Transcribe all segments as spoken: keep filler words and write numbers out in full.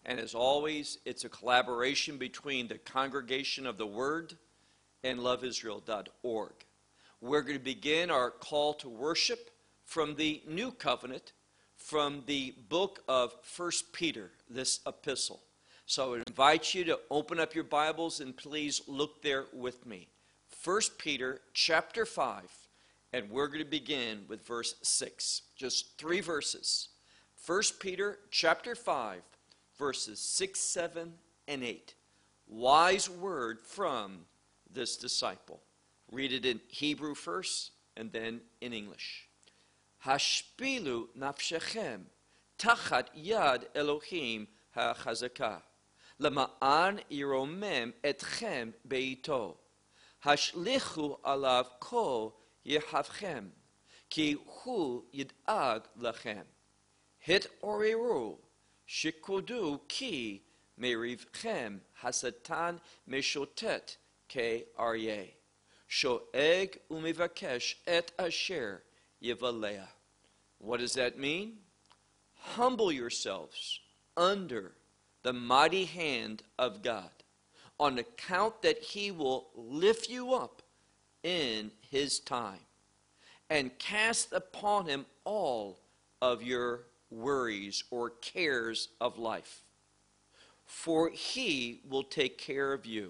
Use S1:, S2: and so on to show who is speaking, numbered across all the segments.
S1: And as always, it's a collaboration between the Congregation of the Word and love israel dot org. We're going to begin our call to worship from the New Covenant, from the book of First Peter, this epistle. So I would invite you to open up your Bibles and please look there with me. First Peter chapter five, and we're going to begin with verse six. Just three verses. First Peter chapter five, verses six, seven, and eight. Wise word from this disciple. Read it in Hebrew first and then in English. Hashpilu nafshechem tachat yad Elohim hachazaka lema'an yiromem etchem beito hashlichu alav kol yehavchem ki hu yid'ag lachem hit oriru shikodu ki merivchem hasatan meshotet ke aryeh shoeg umivakesh et asher yivalea. What does that mean? Humble yourselves under the mighty hand of God on account that he will lift you up in his time and cast upon him all of your worries or cares of life, for he will take care of you.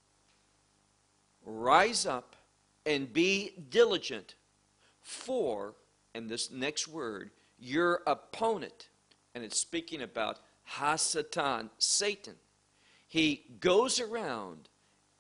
S1: Rise up and be diligent, for, and this next word, your opponent, and it's speaking about Hasatan, Satan. He goes around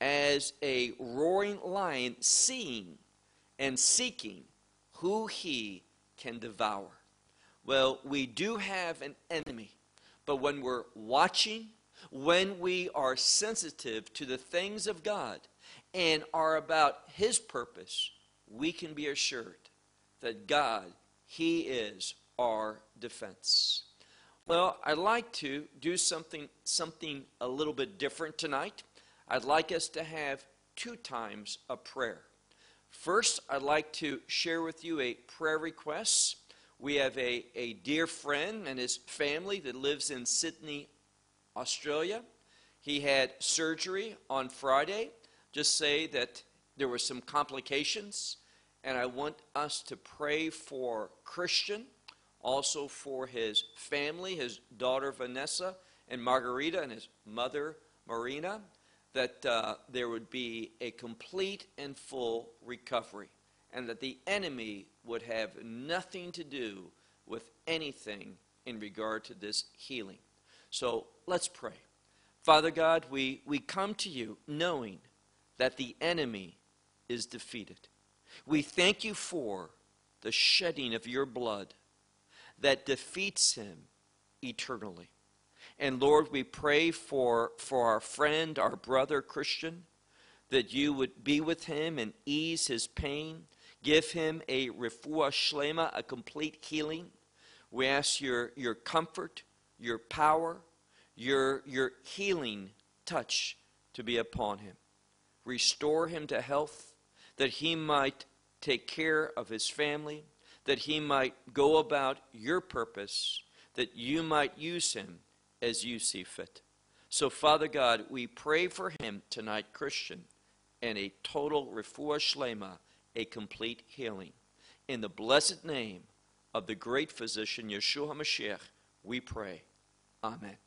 S1: as a roaring lion, seeing and seeking who he can devour. Well, we do have an enemy, but when we're watching, when we are sensitive to the things of God and are about his purpose, we can be assured that God, he is our defense. Well, I'd like to do something, something a little bit different tonight. I'd like us to have two times a prayer. First, I'd like to share with you a prayer request. We have a, a dear friend and his family that lives in Sydney, Australia. He had surgery on Friday. Just say that there were some complications, and I want us to pray for Christian, also for his family, his daughter Vanessa and Margarita, and his mother Marina, that uh, there would be a complete and full recovery, and that the enemy would have nothing to do with anything in regard to this healing. So let's pray. Father God, we, we come to you knowing that the enemy is defeated. We thank you for the shedding of your blood that defeats him eternally. And Lord, we pray for, for our friend, our brother Christian, that you would be with him and ease his pain. Give him a refuah shlema, a complete healing. We ask your, your comfort, your power, your, your healing touch to be upon him. Restore him to health, that he might take care of his family, that he might go about your purpose, that you might use him as you see fit. So, Father God, we pray for him tonight, Christian, and a total refuah shlema, a complete healing. In the blessed name of the great physician, Yeshua HaMashiach, we pray. Amen.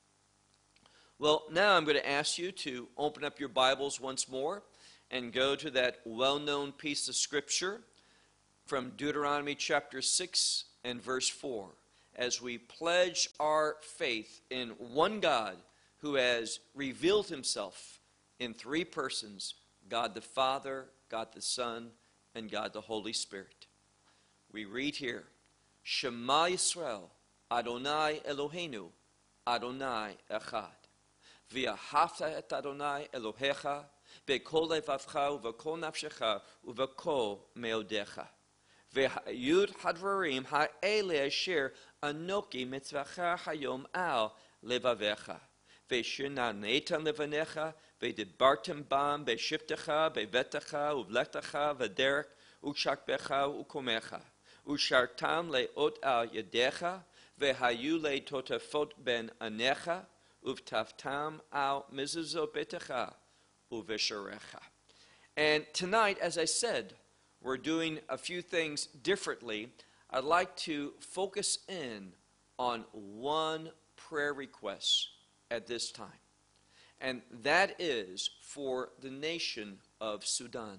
S1: Well, now I'm going to ask you to open up your Bibles once more and go to that well-known piece of Scripture from Deuteronomy chapter six and verse four, as we pledge our faith in one God who has revealed himself in three persons, God the Father, God the Son, and God the Holy Spirit. We read here, Shema Yisrael, Adonai Eloheinu, Adonai Echad. V'ahavta et Adonai Elohecha, be'kol levavcha u'v'kol nafshecha u'v'kol meodecha. V'hayud hadvarim ha'ele asher anoki mitzvacha hayom al levavecha. V'shinaneitan levanecha, v'dibartem bam be'shiftecha, be'vetecha u'vlechtecha, v'derek u'shakbecha u'komecha. Ushartam le'ot al yadecha, Vehayu le totafot ben anecha, uvtaftam al mezuzot betecha, uvesharecha. And tonight, as I said, we're doing a few things differently. I'd like to focus in on one prayer request at this time. And that is for the nation of Sudan.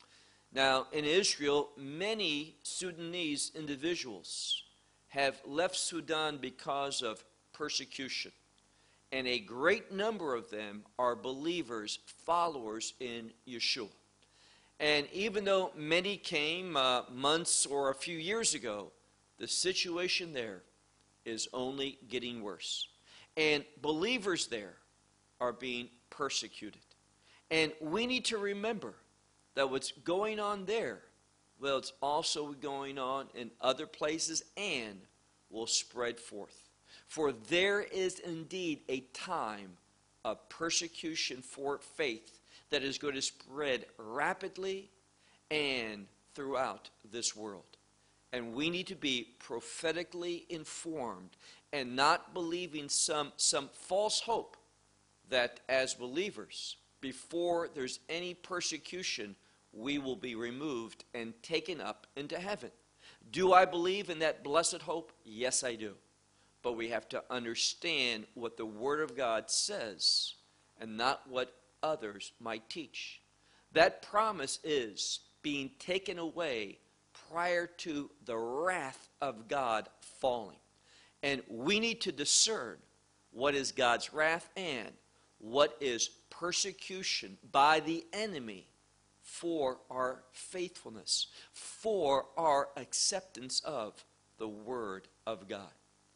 S1: Now, in Israel, many Sudanese individuals have left Sudan because of persecution. And a great number of them are believers, followers in Yeshua. And even though many came uh, months or a few years ago, the situation there is only getting worse. And believers there are being persecuted. And we need to remember that what's going on there, well, it's also going on in other places and will spread forth. For there is indeed a time of persecution for faith that is going to spread rapidly and throughout this world. And we need to be prophetically informed and not believing some, some false hope that as believers, before there's any persecution, we will be removed and taken up into heaven. Do I believe in that blessed hope? Yes, I do. But we have to understand what the Word of God says and not what others might teach. That promise is being taken away prior to the wrath of God falling. And we need to discern what is God's wrath and what is persecution by the enemy for our faithfulness, for our acceptance of the Word of God.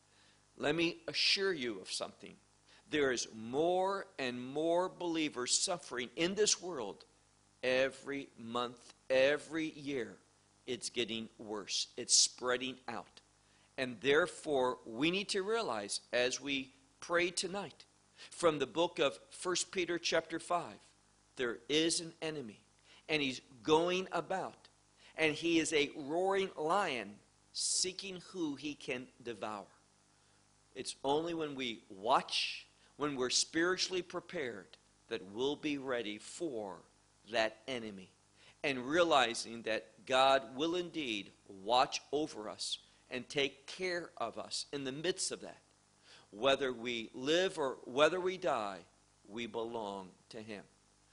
S1: Let me assure you of something. There is more and more believers suffering in this world every month, every year. It's getting worse. It's spreading out. And therefore, we need to realize as we pray tonight, from the book of First Peter chapter five, there is an enemy, and he's going about, and he is a roaring lion seeking who he can devour. It's only when we watch, when we're spiritually prepared, that we'll be ready for that enemy. And realizing that God will indeed watch over us and take care of us in the midst of that. Whether we live or whether we die, we belong to Him.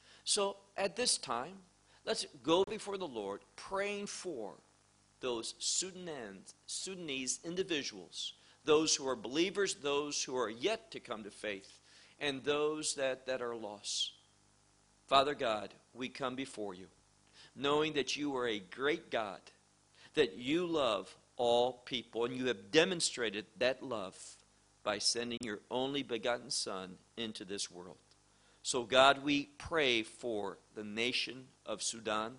S1: So at this time, let's go before the Lord praying for those Sudanese, Sudanese individuals, those who are believers, those who are yet to come to faith, and those that, that are lost. Father God, we come before you, knowing that you are a great God, that you love all people, and you have demonstrated that love by sending your only begotten Son into this world. So God, we pray for the nation of Sudan.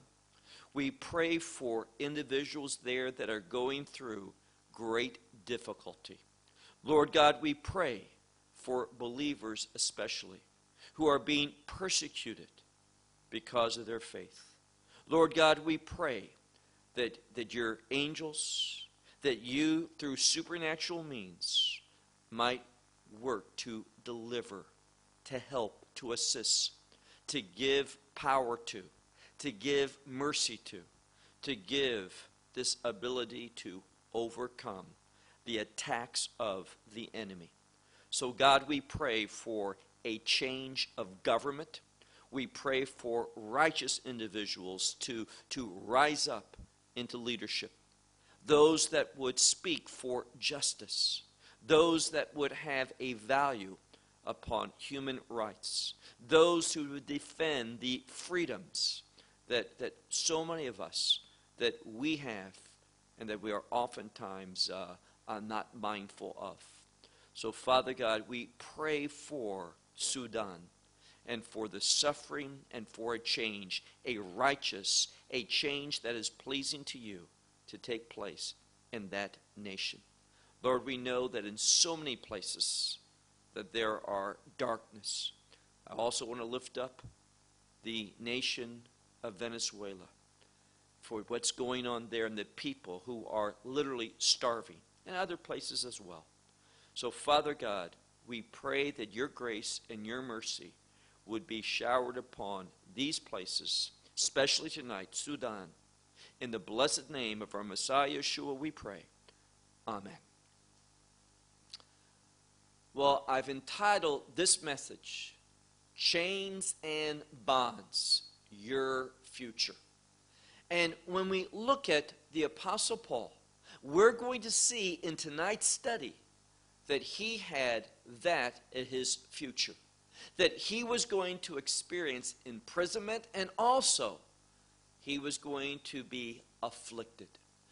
S1: We pray for individuals there that are going through great difficulty. Lord God, we pray for believers especially who are being persecuted because of their faith. Lord God, we pray that, that your angels, that you through supernatural means might work to deliver, to help, to assist, to give power to, to give mercy to, to give this ability to overcome the attacks of the enemy. So God, we pray for a change of government. We pray for righteous individuals to, to rise up into leadership. Those that would speak for justice. Those that would have a value upon human rights. Those who would defend the freedoms that, that so many of us, that we have, and that we are oftentimes uh, uh, not mindful of. So, Father God, we pray for Sudan and for the suffering and for a change, a righteous, a change that is pleasing to you to take place in that nation. Lord, we know that in so many places that there are darkness. I also want to lift up the nation of Venezuela for what's going on there and the people who are literally starving, and other places as well. So, Father God, we pray that your grace and your mercy would be showered upon these places, especially tonight, Sudan. In the blessed name of our Messiah, Yeshua, we pray. Amen. Well, I've entitled this message, Chains and Bonds, Your Future. And when we look at the Apostle Paul, we're going to see in tonight's study that he had that in his future. That he was going to experience imprisonment, and also he was going to be afflicted.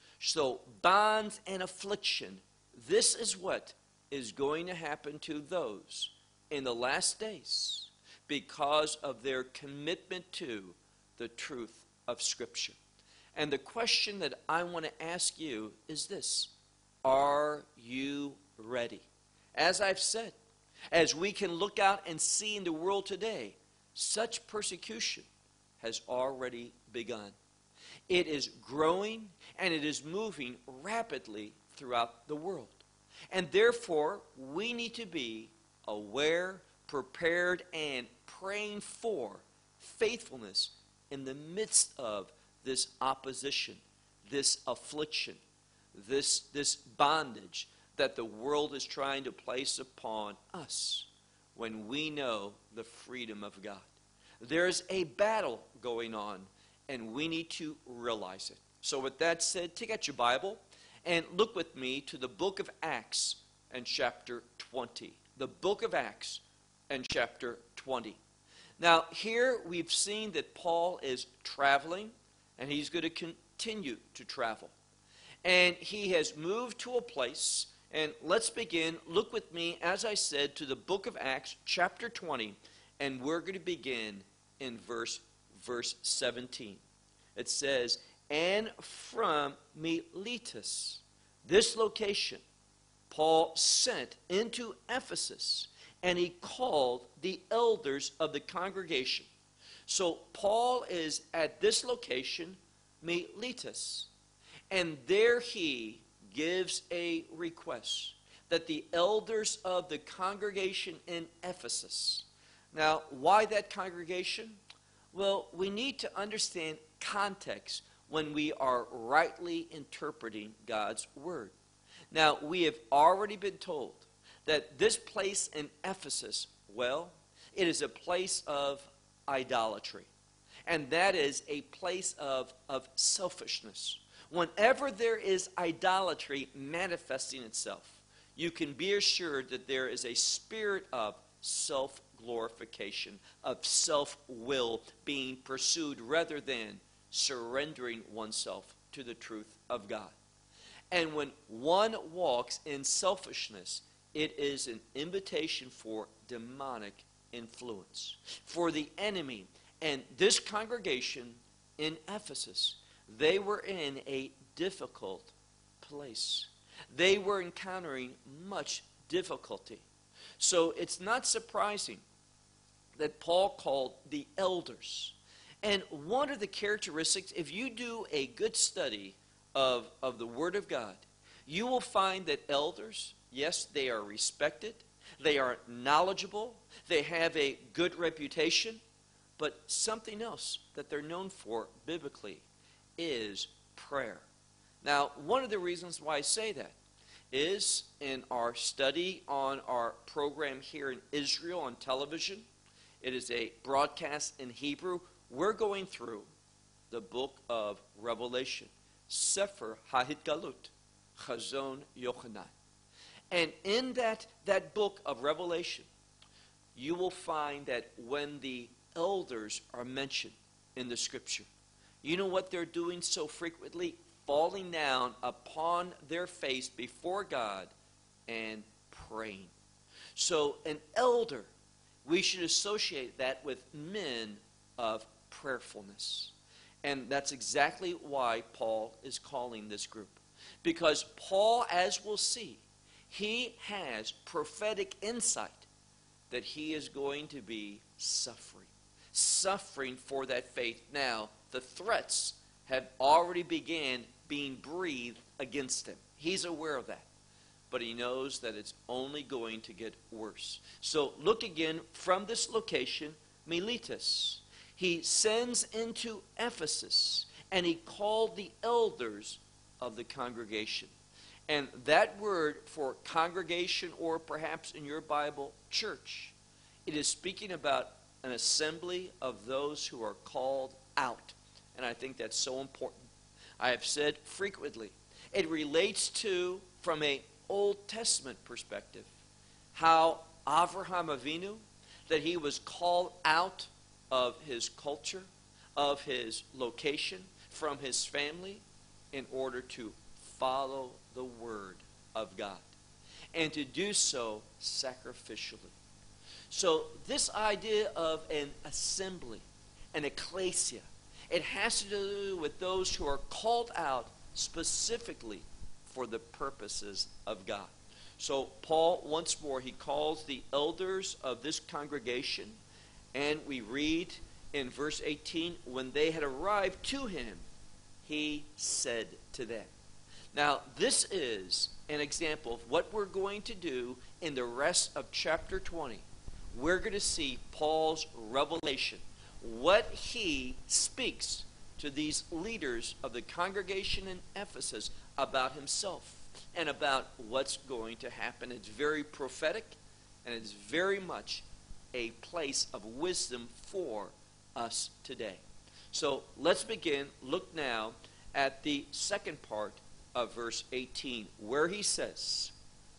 S1: So bonds and affliction, this is what is going to happen to those in the last days because of their commitment to the truth of Scripture. And the question that I want to ask you is this: are you ready? As I've said, as we can look out and see in the world today, such persecution has already begun. It is growing and it is moving rapidly throughout the world. And therefore, we need to be aware, prepared, and praying for faithfulness in the midst of this opposition, this affliction, this, this bondage that the world is trying to place upon us when we know the freedom of God. There's a battle going on, and we need to realize it. So with that said, take out your Bible and look with me to the book of Acts and chapter twenty. The book of Acts and chapter twenty. Now, here we've seen that Paul is traveling, and he's going to continue to travel. And he has moved to a place, and let's begin. Look with me, as I said, to the book of Acts, chapter twenty, and we're going to begin in verse, verse seventeen. It says, and from Miletus, this location, Paul sent into Ephesus, and he called the elders of the congregation. So Paul is at this location, Miletus, and there he gives a request that the elders of the congregation in Ephesus. Now, why that congregation? Well, we need to understand context when we are rightly interpreting God's word. Now, we have already been told that this place in Ephesus, well, it is a place of idolatry. And that is a place of, of selfishness. Whenever there is idolatry manifesting itself, you can be assured that there is a spirit of self-glorification, of self-will being pursued rather than surrendering oneself to the truth of God. And when one walks in selfishness, it is an invitation for demonic influence, for the enemy. And this congregation in Ephesus, they were in a difficult place. They were encountering much difficulty. So it's not surprising that Paul called the elders. And one of the characteristics, if you do a good study of, of the Word of God, you will find that elders, yes, they are respected, they are knowledgeable, they have a good reputation, but something else that they're known for biblically is prayer. Now, one of the reasons why I say that is in our study on our program here in Israel on television. It is a broadcast in Hebrew. We're going through the book of Revelation, Sefer HaHitgalut, Chazon Yochanan. And in that, that book of Revelation, you will find that when the elders are mentioned in the Scripture, you know what they're doing so frequently? Falling down upon their face before God and praying. So an elder, we should associate that with men of prayerfulness. And that's exactly why Paul is calling this group. Because Paul, as we'll see, he has prophetic insight that he is going to be suffering. Suffering for that faith. Now, the threats have already began being breathed against him. He's aware of that. but he knows that it's only going to get worse. So look again from this location, Miletus. He sends into Ephesus, and he called the elders of the congregation. And that word for congregation, or perhaps in your Bible, church, it is speaking about an assembly of those who are called out. And I think that's so important. I have said frequently, it relates to, from an Old Testament perspective, how Avraham Avinu, that he was called out of his culture, of his location, from his family, in order to follow the word of God, and to do so sacrificially. So this idea of an assembly, an ecclesia, it has to do with those who are called out specifically for the purposes of God. So Paul, once more, he calls the elders of this congregation, and we read in verse eighteen, when they had arrived to him, he said to them. Now, this is an example of what we're going to do in the rest of chapter twenty. We're going to see Paul's revelation, what he speaks to these leaders of the congregation in Ephesus about himself and about what's going to happen. It's very prophetic, and it's very much a place of wisdom for us today. So let's begin. Look now at the second part of verse eighteen, where he says,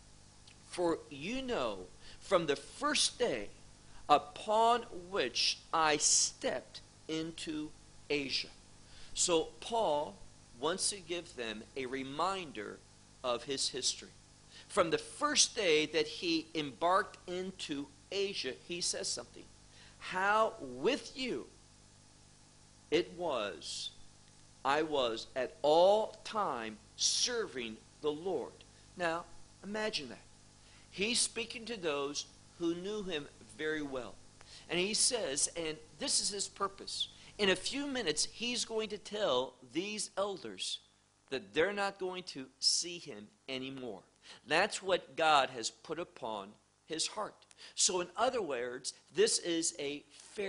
S1: "For you know from the first day upon which I stepped into Asia." So Paul wants to give them a reminder of his history. From the first day that he embarked into Asia, he says something. How with you it was, I was at all time serving the Lord. Now, imagine that. He's speaking to those who knew him very well. And he says, and this is his purpose, in a few minutes he's going to tell these elders that they're not going to see him anymore. That's what God has put upon his heart. So in other words, this is a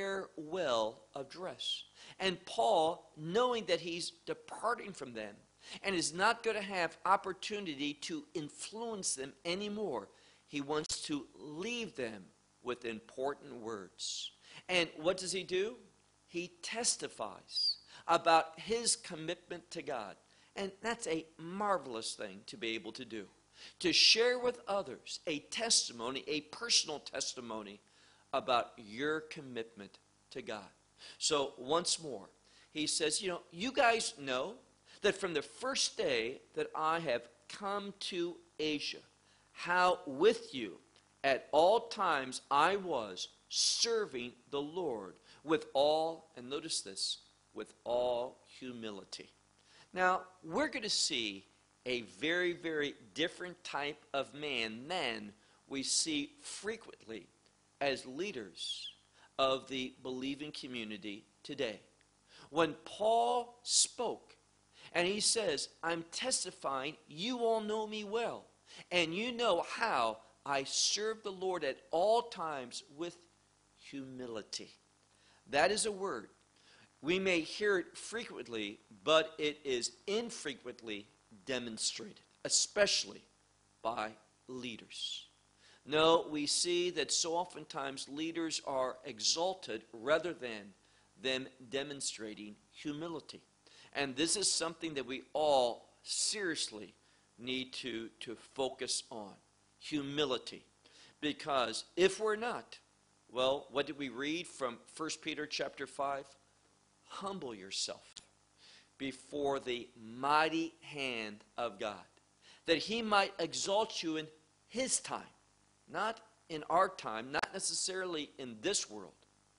S1: farewell address. And Paul, knowing that he's departing from them and is not going to have opportunity to influence them anymore, he wants to leave them with important words. And what does he do? He testifies about his commitment to God. And that's a marvelous thing to be able to do. To share with others a testimony, a personal testimony about your commitment to God. So once more, he says, you know, you guys know that from the first day that I have come to Asia, how with you at all times I was serving the Lord with all, and notice this, with all humility. Now, we're going to see a very, very different type of man than we see frequently as leaders of the believing community today. When Paul spoke, and he says, I'm testifying, you all know me well, and you know how I serve the Lord at all times with humility. That is a word. We may hear it frequently, but it is infrequently demonstrated, especially by leaders. No, we see that so oftentimes leaders are exalted rather than them demonstrating humility. And this is something that we all seriously need to, to focus on, humility. Because if we're not, well, what did we read from First Peter chapter five? Humble yourself before the mighty hand of God, that he might exalt you in his time, not in our time, not necessarily in this world,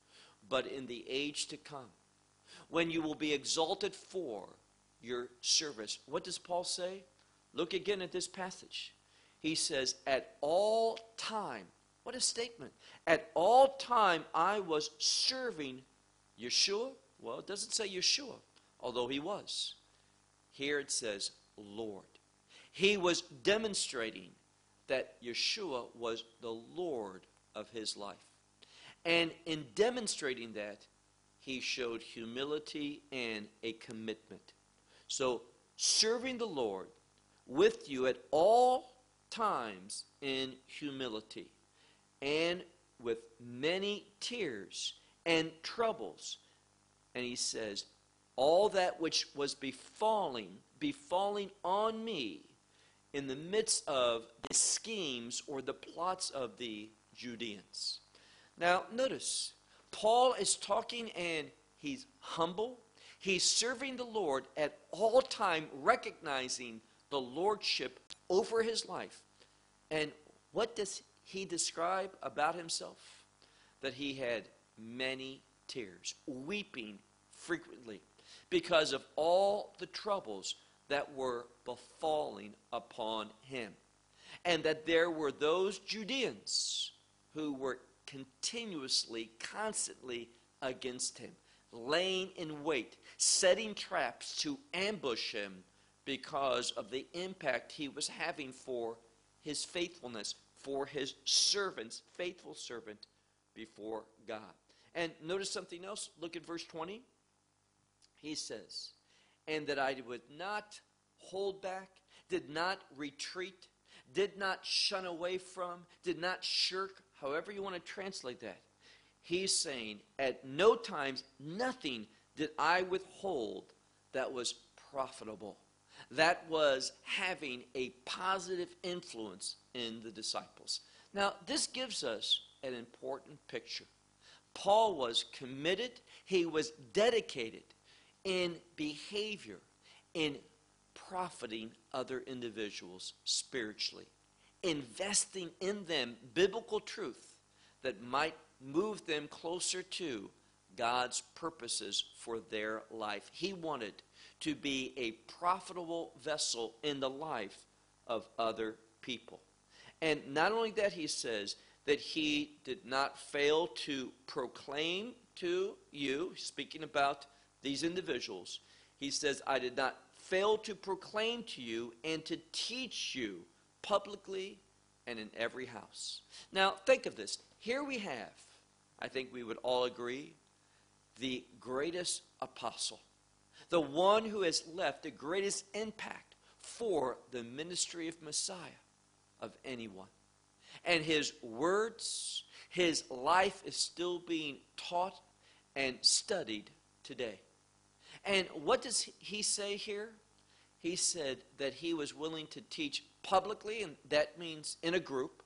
S1: but in the age to come, when you will be exalted for your service. What does Paul say? Look again at this passage. He says, at all time, what a statement. At all time I was serving Yeshua. Well, it doesn't say Yeshua, although he was. Here it says Lord. He was demonstrating that Yeshua was the Lord of his life. And in demonstrating that, he showed humility and a commitment. So, serving the Lord with you at all times in humility and with many tears and troubles. And he says, all that which was befalling, befalling on me in the midst of the schemes or the plots of the Judeans. Now, notice, Paul is talking and he's humble. He's serving the Lord at all time, recognizing the lordship over his life. And what does he describe about himself? That he had many tears, weeping frequently because of all the troubles that were befalling upon him. And that there were those Judeans who were continuously, constantly against him, laying in wait, setting traps to ambush him because of the impact he was having for his faithfulness, for his servants, faithful servant before God. And notice something else. Look at verse twenty. He says, and that I would not hold back, did not retreat, did not shun away from, did not shirk, however you want to translate that. He's saying, at no times, nothing did I withhold that was profitable, that was having a positive influence in the disciples. Now, this gives us an important picture. Paul was committed, he was dedicated in behavior, in profiting other individuals spiritually, investing in them biblical truth that might move them closer to God's purposes for their life. He wanted to be a profitable vessel in the life of other people. And not only that, he says that he did not fail to proclaim to you, speaking about these individuals, he says, I did not fail to proclaim to you and to teach you publicly and in every house. Now, think of this. Here we have, I think we would all agree, the greatest apostle, the one who has left the greatest impact for the ministry of Messiah of anyone. And his words, his life is still being taught and studied today. And what does he say here? He said that he was willing to teach publicly, and that means in a group,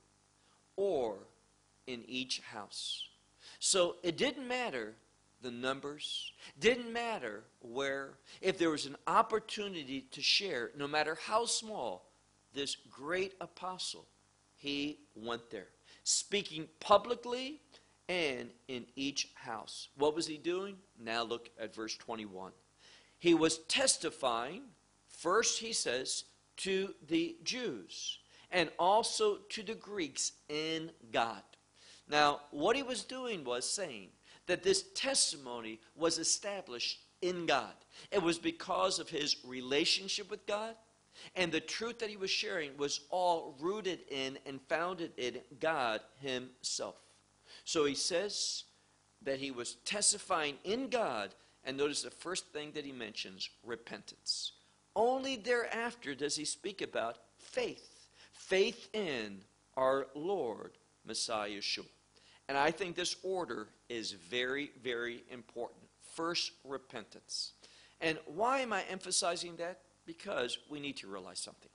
S1: or in each house. So it didn't matter the numbers, didn't matter where. If there was an opportunity to share, no matter how small, this great apostle, he went there, speaking publicly and in each house. What was he doing? Now look at verse twenty-one. He was testifying, first he says, to the Jews and also to the Greeks in God. Now, what he was doing was saying that this testimony was established in God. It was because of his relationship with God, and the truth that he was sharing was all rooted in and founded in God himself. So he says that he was testifying in God, and notice the first thing that he mentions, repentance. Only thereafter does he speak about faith. Faith in our Lord, Messiah Yeshua. And I think this order is very, very important. First, repentance. And why am I emphasizing that? Because we need to realize something.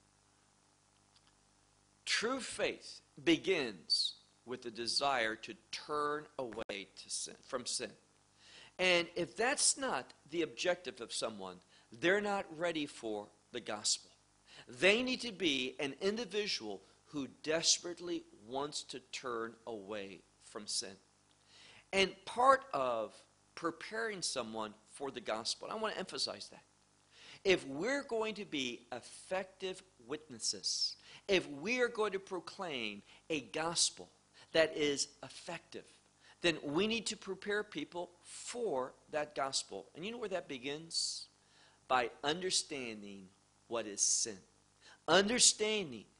S1: True faith begins with the desire to turn away to sin, from sin. And if that's not the objective of someone, they're not ready for the gospel. They need to be an individual who desperately wants to turn away from sin. And part of preparing someone for the gospel, I want to emphasize that. If we're going to be effective witnesses, if we are going to proclaim a gospel that is effective, then we need to prepare people for that gospel. And you know where that begins? By understanding what is sin. Understanding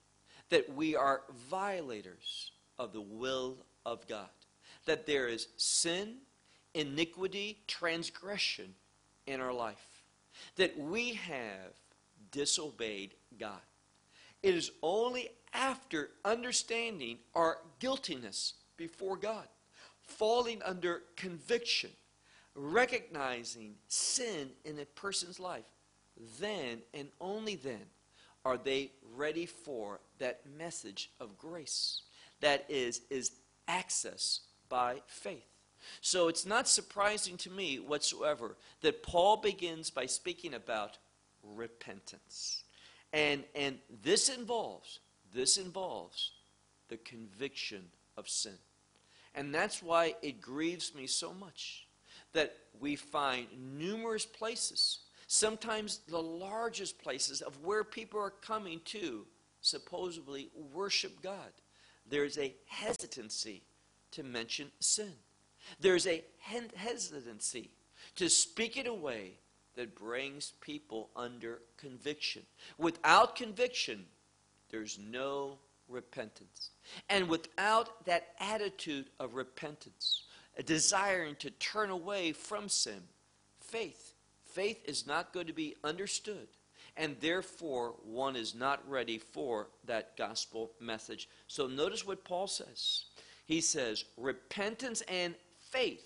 S1: that we are violators of the will of God, that there is sin, iniquity, transgression in our life, that we have disobeyed God. It is only after understanding our guiltiness before God, falling under conviction, recognizing sin in a person's life, then and only then are they ready for that message of grace that is, is access by faith. So it's not surprising to me whatsoever that Paul begins by speaking about repentance. And, and this involves, this involves the conviction of sin. And that's why it grieves me so much that we find numerous places, sometimes the largest places of where people are coming to supposedly worship God. There's a hesitancy to mention sin. There's a hesitancy to speak in a way that brings people under conviction. Without conviction, there's no repentance. And without that attitude of repentance, a desiring to turn away from sin, faith, faith is not going to be understood. And therefore, one is not ready for that gospel message. So notice what Paul says. He says, repentance and faith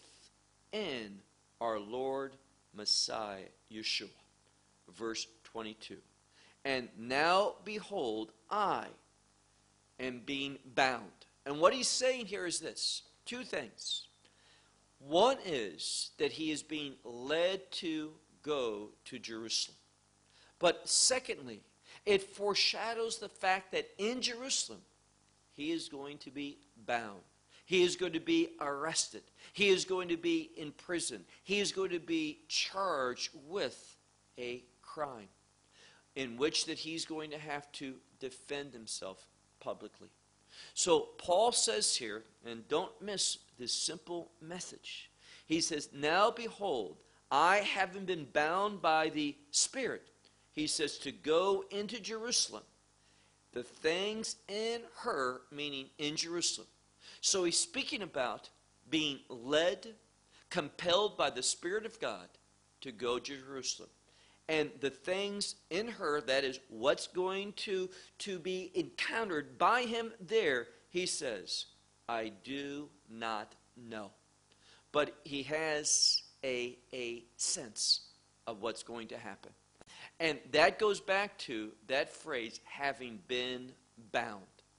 S1: in our Lord Messiah Yeshua. Verse twenty-two. And now behold, I am being bound. And what he's saying here is this. Two things. One is that he is being led to go to Jerusalem. But secondly, it foreshadows the fact that in Jerusalem, he is going to be bound. He is going to be arrested. He is going to be in prison. He is going to be charged with a crime in which that he's going to have to defend himself publicly. So Paul says here, and don't miss this simple message. He says, now behold, I haven't been bound by the Spirit. He says to go into Jerusalem. The things in her, meaning in Jerusalem. So he's speaking about being led, compelled by the Spirit of God to go to Jerusalem. And the things in her, that is what's going to, to be encountered by him there, he says, I do not know. But he has a, a sense of what's going to happen. And that goes back to that phrase, having been bound.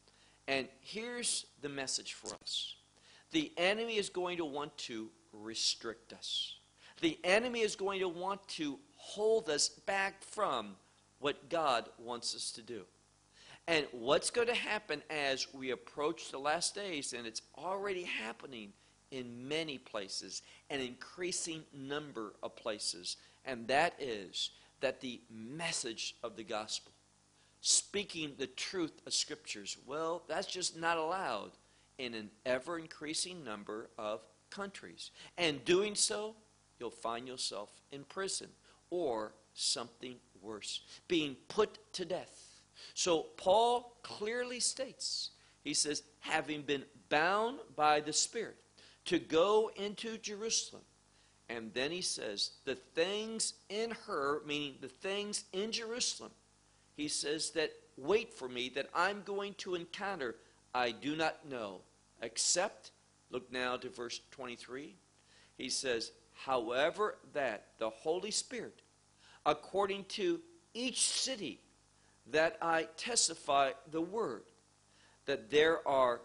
S1: And here's the message for us. The enemy is going to want to restrict us. The enemy is going to want to hold us back from what God wants us to do. And what's going to happen as we approach the last days, and it's already happening in many places, an increasing number of places, and that is that the message of the gospel, speaking the truth of scriptures, well, that's just not allowed in an ever-increasing number of countries. And doing so, you'll find yourself in prison or something worse, being put to death. So Paul clearly states, he says, having been bound by the Spirit to go into Jerusalem. And then he says, the things in her, meaning the things in Jerusalem, he says that wait for me, that I'm going to encounter, I do not know, except, look now to verse twenty-three, he says, however that the Holy Spirit, according to each city that I testify the word, that there are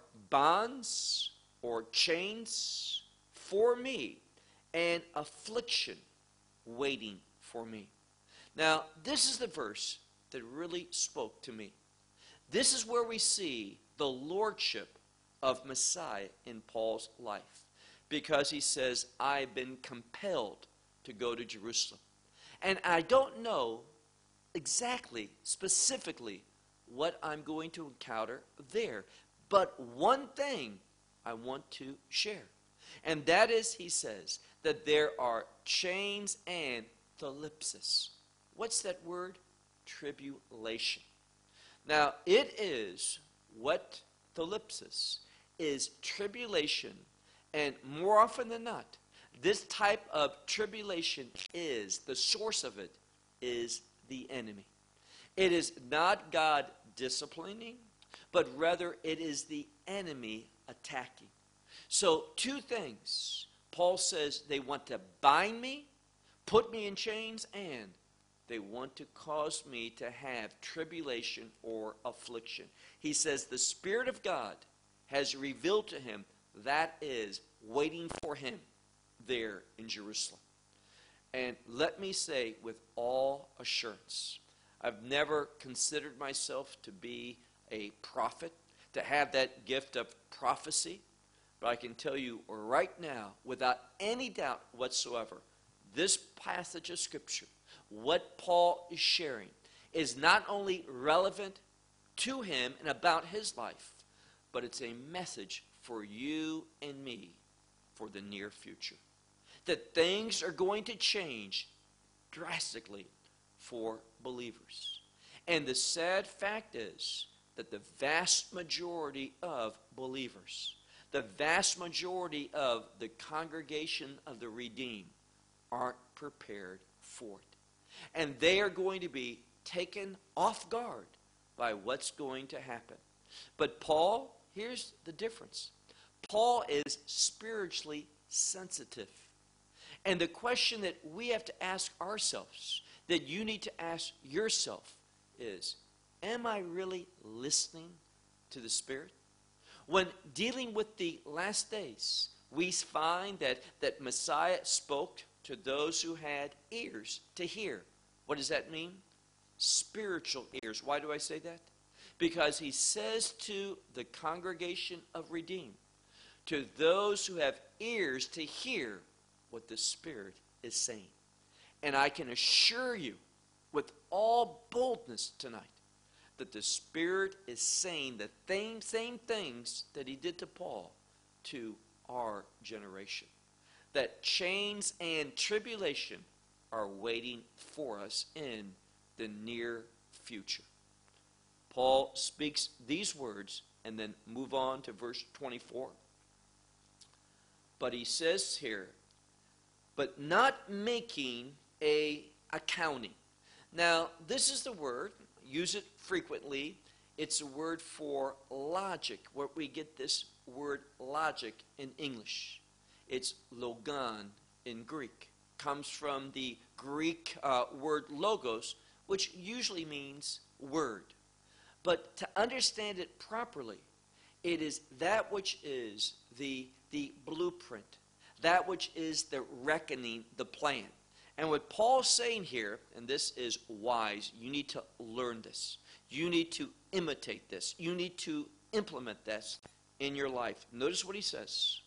S1: bonds or chains for me, and affliction waiting for me. Now, this is the verse that really spoke to me. This is where we see the lordship of Messiah in Paul's life. Because he says, I've been compelled to go to Jerusalem. And I don't know exactly, specifically, what I'm going to encounter there. But one thing I want to share. And that is, he says, that there are chains and thlipsis. What's that word? Tribulation. Now, it is what thlipsis is tribulation, and more often than not, this type of tribulation is, the source of it is the enemy. It is not God disciplining, but rather it is the enemy attacking. So two things. Paul says they want to bind me, put me in chains, and they want to cause me to have tribulation or affliction. He says the Spirit of God has revealed to him that is waiting for him there in Jerusalem. And let me say with all assurance, I've never considered myself to be a prophet, to have that gift of prophecy. But I can tell you right now, without any doubt whatsoever, this passage of Scripture, what Paul is sharing, is not only relevant to him and about his life, but it's a message for you and me for the near future. That things are going to change drastically for believers. And the sad fact is that the vast majority of believers, the vast majority of the congregation of the redeemed, aren't prepared for it. And they are going to be taken off guard by what's going to happen. But Paul, here's the difference. Paul is spiritually sensitive. And the question that we have to ask ourselves, that you need to ask yourself is, am I really listening to the Spirit? When dealing with the last days, we find that, that Messiah spoke to those who had ears to hear. What does that mean? Spiritual ears. Why do I say that? Because he says to the congregation of redeemed, to those who have ears to hear what the Spirit is saying. And I can assure you with all boldness tonight that the Spirit is saying the same, same things that he did to Paul to our generation. That chains and tribulation are waiting for us in the near future. Paul speaks these words and then move on to verse twenty-four. But he says here, but not making a accounting. Now, this is the word, use it frequently. It's a word for logic, where we get this word logic in English. It's logon in Greek. Comes from the Greek uh, word logos, which usually means word. But to understand it properly, it is that which is the, the blueprint, that which is the reckoning, the plan. And what Paul's saying here, and this is wise, you need to learn this. You need to imitate this. You need to implement this in your life. Notice what he says.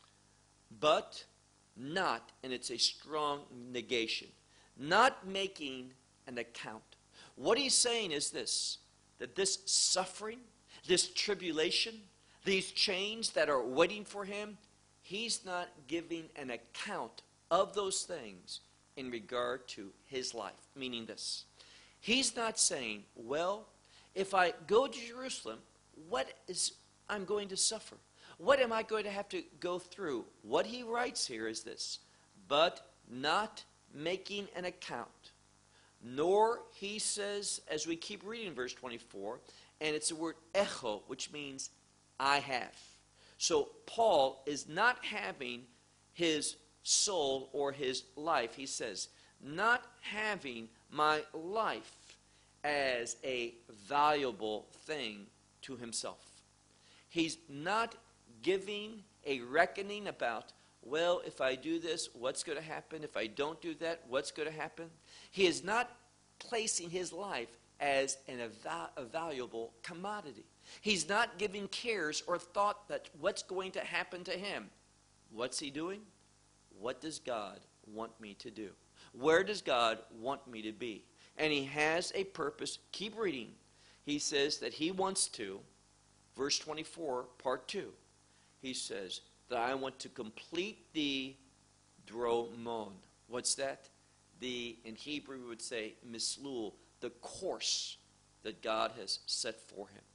S1: But not, and it's a strong negation, not making an account. What he's saying is this, that this suffering, this tribulation, these chains that are waiting for him, he's not giving an account of those things in regard to his life. Meaning this, he's not saying, well, if I go to Jerusalem, what is I'm going to suffer? What am I going to have to go through? What he writes here is this, but not making an account. Nor, he says, as we keep reading verse twenty-four, and it's the word echo, which means I have. So Paul is not having his soul or his life, he says, not having my life as a valuable thing to himself. He's not giving a reckoning about, well, if I do this, what's going to happen? If I don't do that, what's going to happen? He is not placing his life as an eva- a valuable commodity. He's not giving cares or thought that what's going to happen to him. What's he doing? What does God want me to do? Where does God want me to be? And he has a purpose. Keep reading. He says that he wants to, verse twenty-four, part two, he says that I want to complete the dromon. What's that? The, in Hebrew we would say, mislul, the course that God has set for him.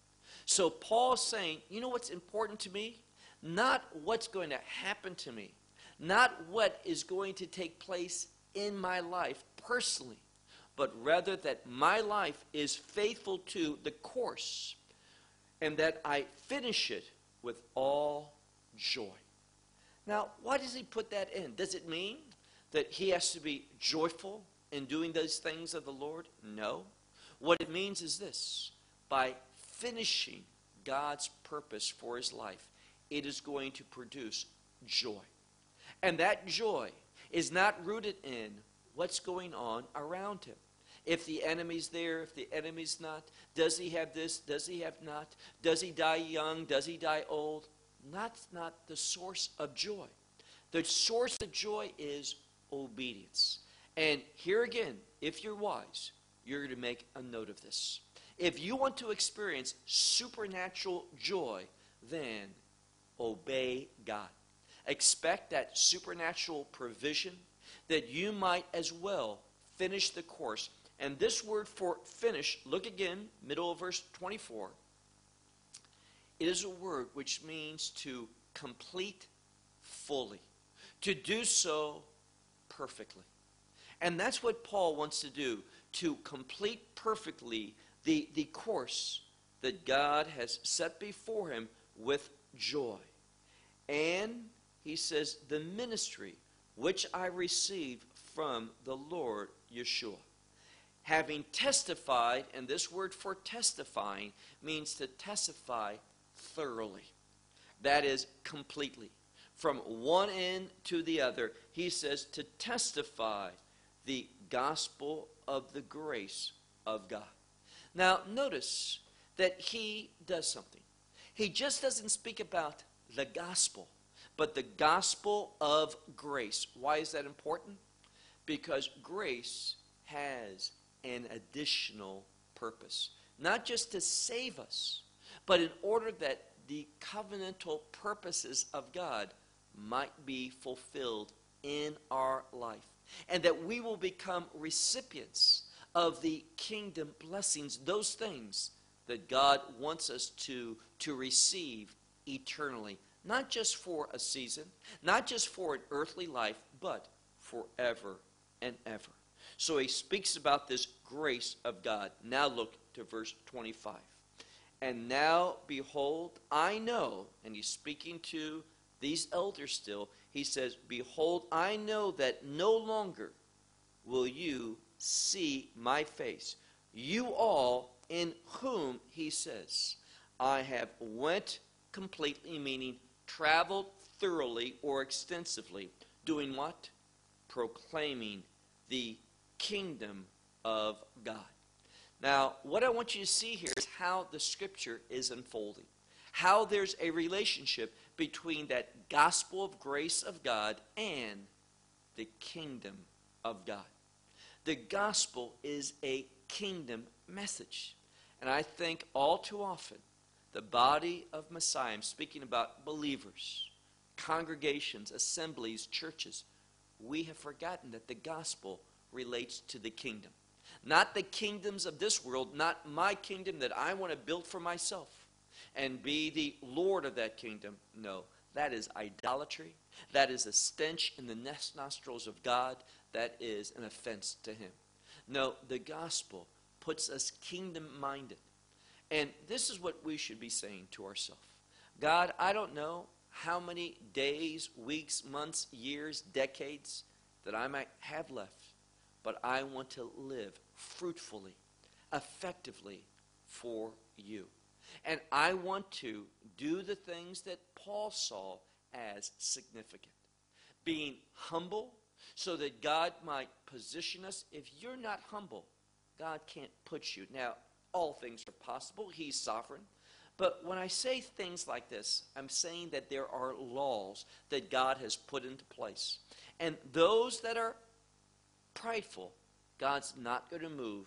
S1: So Paul's saying, you know what's important to me? Not what's going to happen to me, not what is going to take place in my life personally, but rather that my life is faithful to the course and that I finish it with all joy. Now, why does he put that in? Does it mean that he has to be joyful in doing those things of the Lord? No. What it means is this: by finishing God's purpose for his life, it is going to produce joy. And that joy is not rooted in what's going on around him. If the enemy's there, if the enemy's not, does he have this, does he have not, does he die young, does he die old? That's not the source of joy. The source of joy is obedience. And here again, if you're wise, you're going to make a note of this. If you want to experience supernatural joy, then obey God. Expect that supernatural provision that you might as well finish the course. And this word for finish, look again, middle of verse twenty-four. It is a word which means to complete fully, to do so perfectly. And that's what Paul wants to do, to complete perfectly the, the course that God has set before him with joy. And he says, the ministry which I received from the Lord Yeshua. Having testified, and this word for testifying means to testify thoroughly. That is, completely. From one end to the other, he says to testify the gospel of the grace of God. Now, notice that he does something. He just doesn't speak about the gospel, but the gospel of grace. Why is that important? Because grace has an additional purpose. Not just to save us, but in order that the covenantal purposes of God might be fulfilled in our life. And that we will become recipients of the kingdom blessings, those things that God wants us to, to receive eternally. Not just for a season, not just for an earthly life, but forever and ever. So he speaks about this grace of God. Now look to verse twenty-five. And now, behold, I know, and he's speaking to these elders still, he says, behold, I know that no longer will you see my face. You all in whom, he says, I have went completely, meaning traveled thoroughly or extensively. Doing what? Proclaiming the kingdom of God. Now, what I want you to see here is how the scripture is unfolding. How there's a relationship between that gospel of grace of God and the kingdom of God. The gospel is a kingdom message. And I think all too often, the body of Messiah, I'm speaking about believers, congregations, assemblies, churches, we have forgotten that the gospel relates to the kingdom. Not the kingdoms of this world, not my kingdom that I want to build for myself and be the Lord of that kingdom. No, that is idolatry. That is a stench in the nostrils of God. That is an offense to him. No, the gospel puts us kingdom-minded. And this is what we should be saying to ourselves. God, I don't know how many days, weeks, months, years, decades that I might have left, but I want to live fruitfully, effectively for you. And I want to do the things that Paul saw as significant. Being humble so that God might position us. If you're not humble, God can't put you. Now, all things are possible. He's sovereign. But when I say things like this, I'm saying that there are laws that God has put into place. And those that are prideful, God's not going to move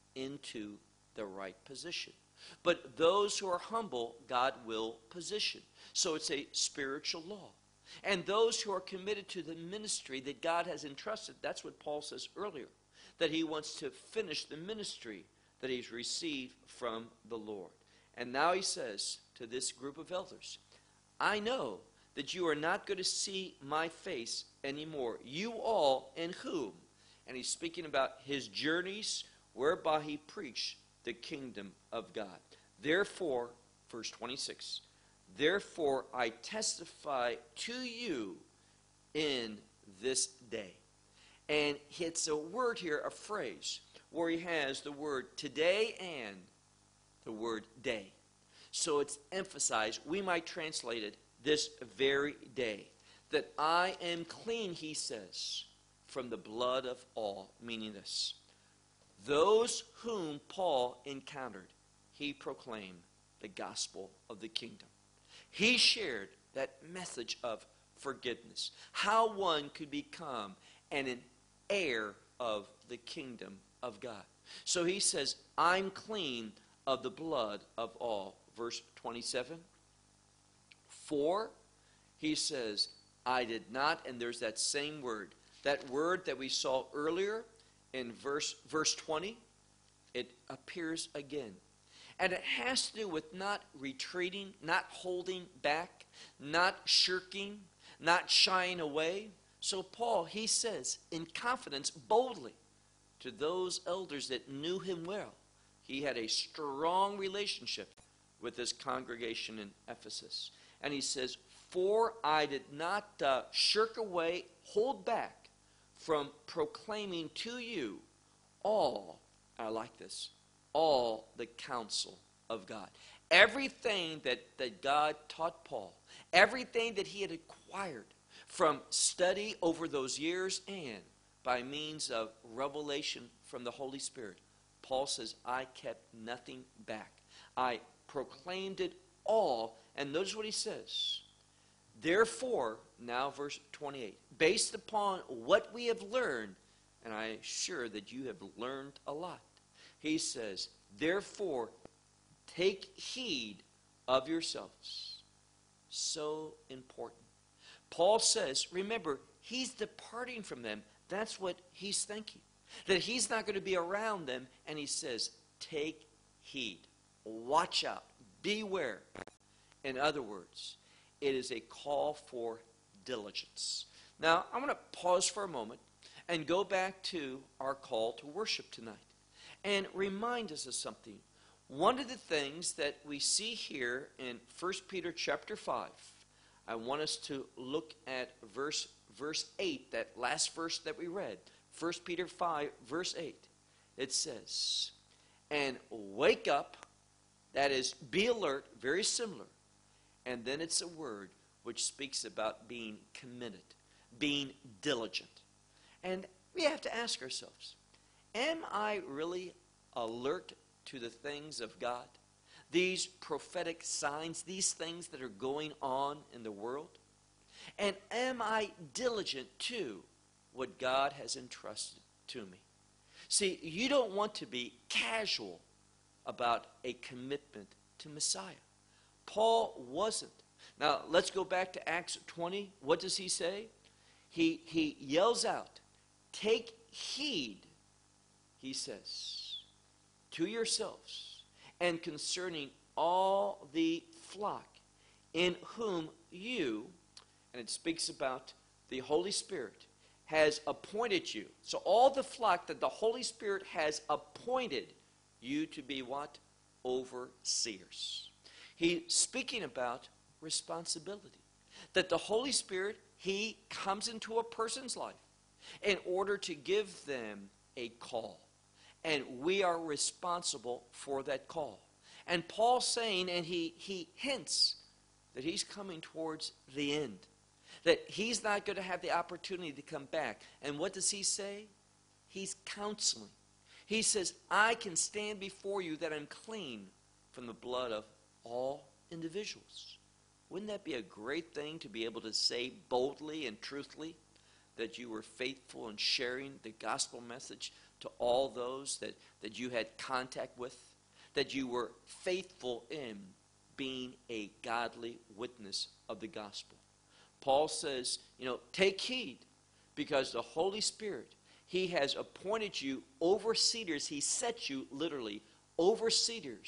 S1: into the right position. But those who are humble, God will position. So it's a spiritual law. And those who are committed to the ministry that God has entrusted, that's what Paul says earlier, that he wants to finish the ministry that he's received from the Lord. And now he says to this group of elders, I know that you are not going to see my face anymore. You all in whom? And he's speaking about his journeys whereby he preached the kingdom of God. Therefore, verse twenty-six, therefore I testify to you in this day. And it's a word here, a phrase, where he has the word today and the word day. So it's emphasized, we might translate it, this very day, that I am clean, he says, from the blood of all, meaning this. Those whom Paul encountered, he proclaimed the gospel of the kingdom. He shared that message of forgiveness, how one could become an heir of the kingdom of God. So he says, I'm clean of the blood of all. Verse twenty-seven. For, he says, I did not, and there's that same word, that word that we saw earlier in verse, verse twenty, it appears again. And it has to do with not retreating, not holding back, not shirking, not shying away. So Paul, he says in confidence, boldly, to those elders that knew him well, he had a strong relationship with this congregation in Ephesus. And he says, for I did not uh, shirk away, hold back from proclaiming to you all, I like this, all the counsel of God. Everything that, that God taught Paul, everything that he had acquired from study over those years and by means of revelation from the Holy Spirit, Paul says, I kept nothing back. I proclaimed it all. And notice what he says. Therefore, now verse twenty-eight, based upon what we have learned, and I'm sure that you have learned a lot, he says, therefore, take heed of yourselves. So important. Paul says, remember, he's departing from them. That's what he's thinking. That he's not going to be around them. And he says, take heed. Watch out. Beware. In other words, it is a call for diligence. Now, I'm going to pause for a moment and go back to our call to worship tonight and remind us of something. One of the things that we see here in First Peter chapter five, I want us to look at verse, verse eight, that last verse that we read. First Peter five, verse eight. It says, and wake up, that is, be alert, very similar. And then it's a word which speaks about being committed, being diligent. And we have to ask ourselves, am I really alert to the things of God? These prophetic signs, these things that are going on in the world? And am I diligent to what God has entrusted to me? See, you don't want to be casual about a commitment to Messiah. Paul wasn't. Now, let's go back to Acts twenty. What does he say? He, he yells out, take heed, he says, to yourselves and concerning all the flock in whom you, and it speaks about the Holy Spirit, has appointed you. So all the flock that the Holy Spirit has appointed you to be what? Overseers. He's speaking about responsibility. That the Holy Spirit, he comes into a person's life in order to give them a call. And we are responsible for that call. And Paul's saying, and he, he hints that he's coming towards the end. That he's not going to have the opportunity to come back. And what does he say? He's counseling. He says, I can stand before you that I'm clean from the blood of all individuals. Wouldn't that be a great thing to be able to say boldly and truthfully that you were faithful in sharing the gospel message to all those that, that you had contact with? That you were faithful in being a godly witness of the gospel. Paul says, you know, take heed, because the Holy Spirit, he has appointed you overseers. He set you literally overseers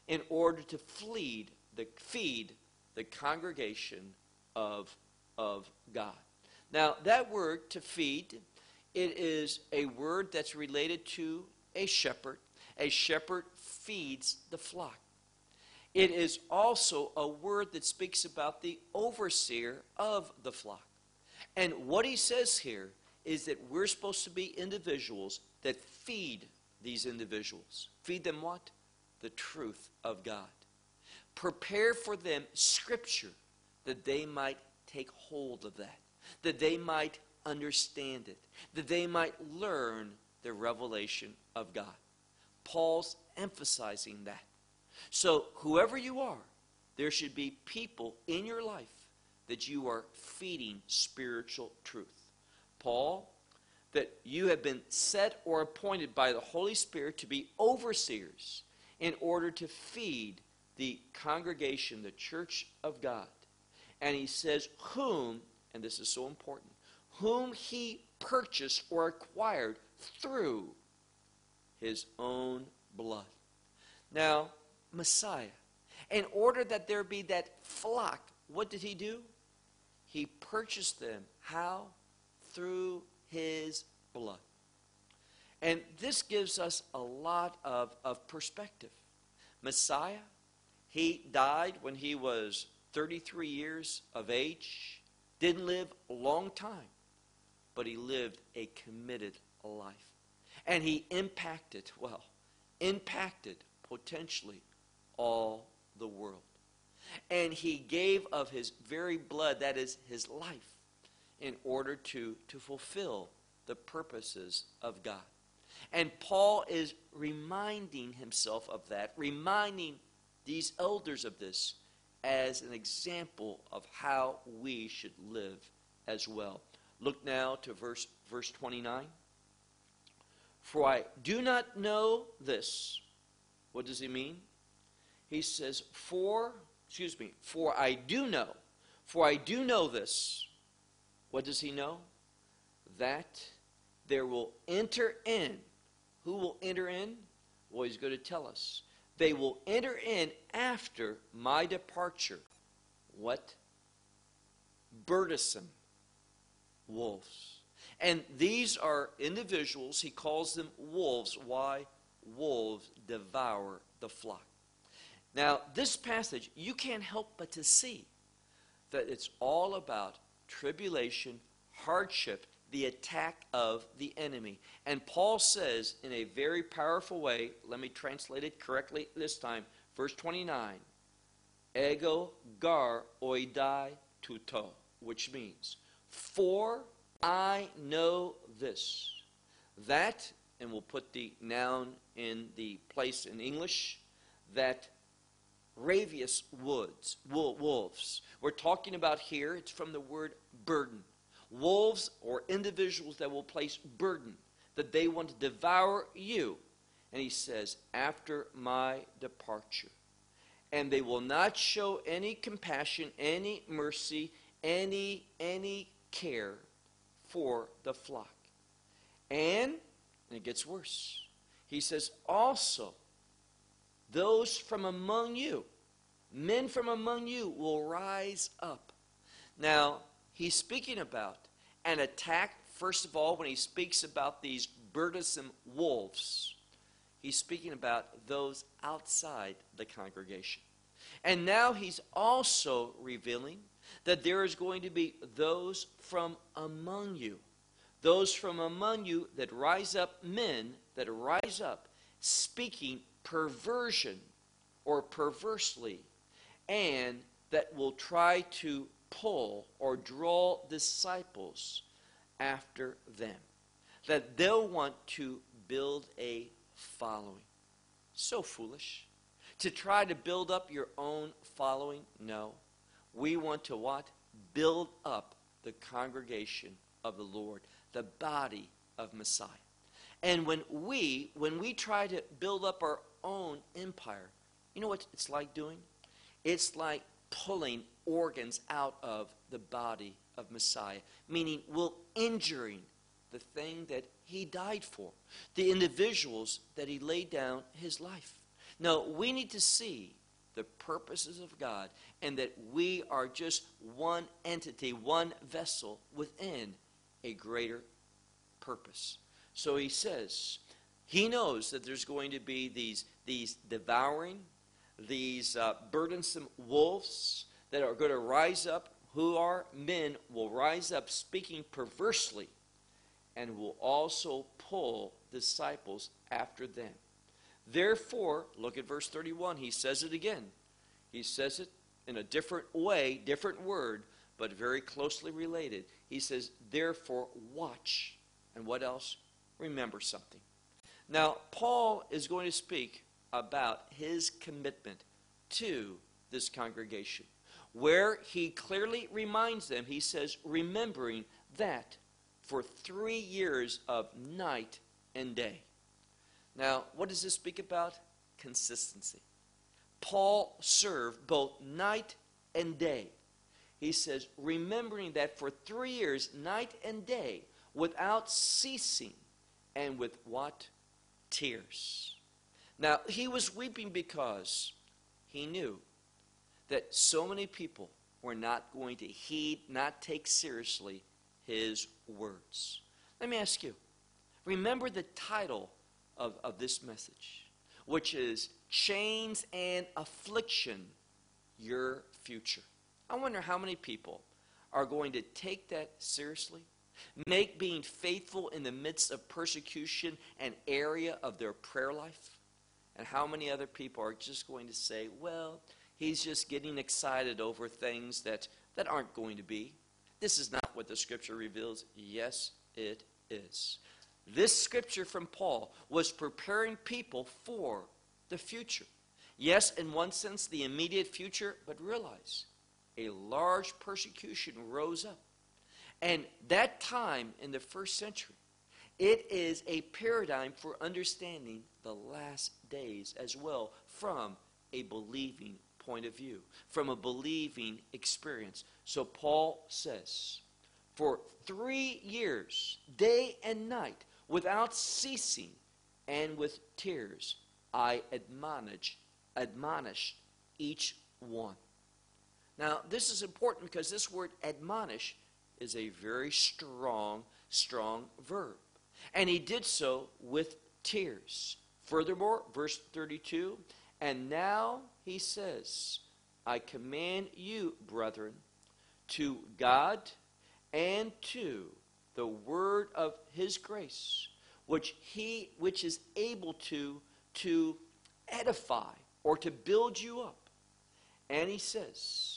S1: in order to feed the, feed the congregation of, of God. Now, that word, to feed, it is a word that's related to a shepherd. A shepherd feeds the flock. It is also a word that speaks about the overseer of the flock. And what he says here is that we're supposed to be individuals that feed these individuals. Feed them what? The truth of God. Prepare for them Scripture that they might take hold of that, that they might understand it, that they might learn the revelation of God. Paul's emphasizing that. So whoever you are, there should be people in your life that you are feeding spiritual truth. Paul, that you have been set or appointed by the Holy Spirit to be overseers in order to feed the congregation, the church of God. And he says, whom, and this is so important, whom he purchased or acquired through his own blood. Now, Messiah, in order that there be that flock, what did he do? He purchased them. How? Through his blood. And this gives us a lot of, of perspective. Messiah, he died when he was thirty-three years of age. Didn't live a long time, but he lived a committed life. And he impacted, well, impacted potentially all the world. And he gave of his very blood, that is his life, in order to, to fulfill the purposes of God. And Paul is reminding himself of that, reminding these elders of this as an example of how we should live as well. Look now to verse, verse twenty-nine. For I do not know this. What does he mean? He says, for, excuse me, for I do know, for I do know this. What does he know? That there will enter in. Who will enter in? Well, he's going to tell us. They will enter in after my departure. What? Burdensome wolves. And these are individuals, he calls them wolves. Why? Wolves devour the flock. Now, this passage, you can't help but to see that it's all about tribulation, hardship, the attack of the enemy. And Paul says in a very powerful way, let me translate it correctly this time, verse twenty-nine, ego gar oidai tuto, which means, for I know this, that, and we'll put the noun in the place in English, that ravious woods, wolves. We're talking about here, it's from the word burden. Wolves or individuals that will place burden, that they want to devour you. And he says, after my departure. And they will not show any compassion, any mercy, any, any care for the flock. And, and it gets worse. He says, also, those from among you, men from among you will rise up. Now, he's speaking about an attack, first of all, when he speaks about these burdensome wolves. He's speaking about those outside the congregation. And now he's also revealing that there is going to be those from among you. Those from among you that rise up, men that rise up, speaking perversion or perversely, and that will try to pull or draw disciples after them. That they'll want to build a following. So foolish. To try to build up your own following? No. We want to what? Build up the congregation of the Lord, the body of Messiah. And when we, when we try to build up our own empire, you know what it's like doing? It's like pulling organs out of the body of Messiah, meaning we're injuring the thing that he died for, the individuals that he laid down his life. No, we need to see the purposes of God and that we are just one entity, one vessel within a greater purpose. So he says, he knows that there's going to be these, these devouring, these uh, burdensome wolves that are going to rise up, who are men, will rise up speaking perversely and will also pull disciples after them. Therefore, look at verse thirty-one. He says it again. He says it in a different way, different word, but very closely related. He says, therefore, watch. And what else? Remember something. Now, Paul is going to speak about his commitment to this congregation, where he clearly reminds them, he says, remembering that for three years of night and day. Now, what does this speak about? Consistency. Paul served both night and day. He says, remembering that for three years, night and day, without ceasing, and with what? Tears. Now, he was weeping because he knew that so many people were not going to heed, not take seriously his words. Let me ask you, remember the title of, of this message, which is Chains and Affliction, Your Future. I wonder how many people are going to take that seriously, make being faithful in the midst of persecution an area of their prayer life, and how many other people are just going to say, well, he's just getting excited over things that, that aren't going to be. This is not what the scripture reveals. Yes, it is. This scripture from Paul was preparing people for the future. Yes, in one sense, the immediate future, but realize a large persecution rose up. And that time in the first century, it is a paradigm for understanding the last days as well from a believing point of view, from a believing experience. So Paul says, for three years, day and night, without ceasing and with tears, I admonish, admonish each one. Now, this is important because this word admonish is a very strong, strong verb. And he did so with tears. Furthermore, verse thirty-two, and now he says, I command you, brethren, to God and to the word of his grace, which he which is able to, to edify or to build you up. And he says,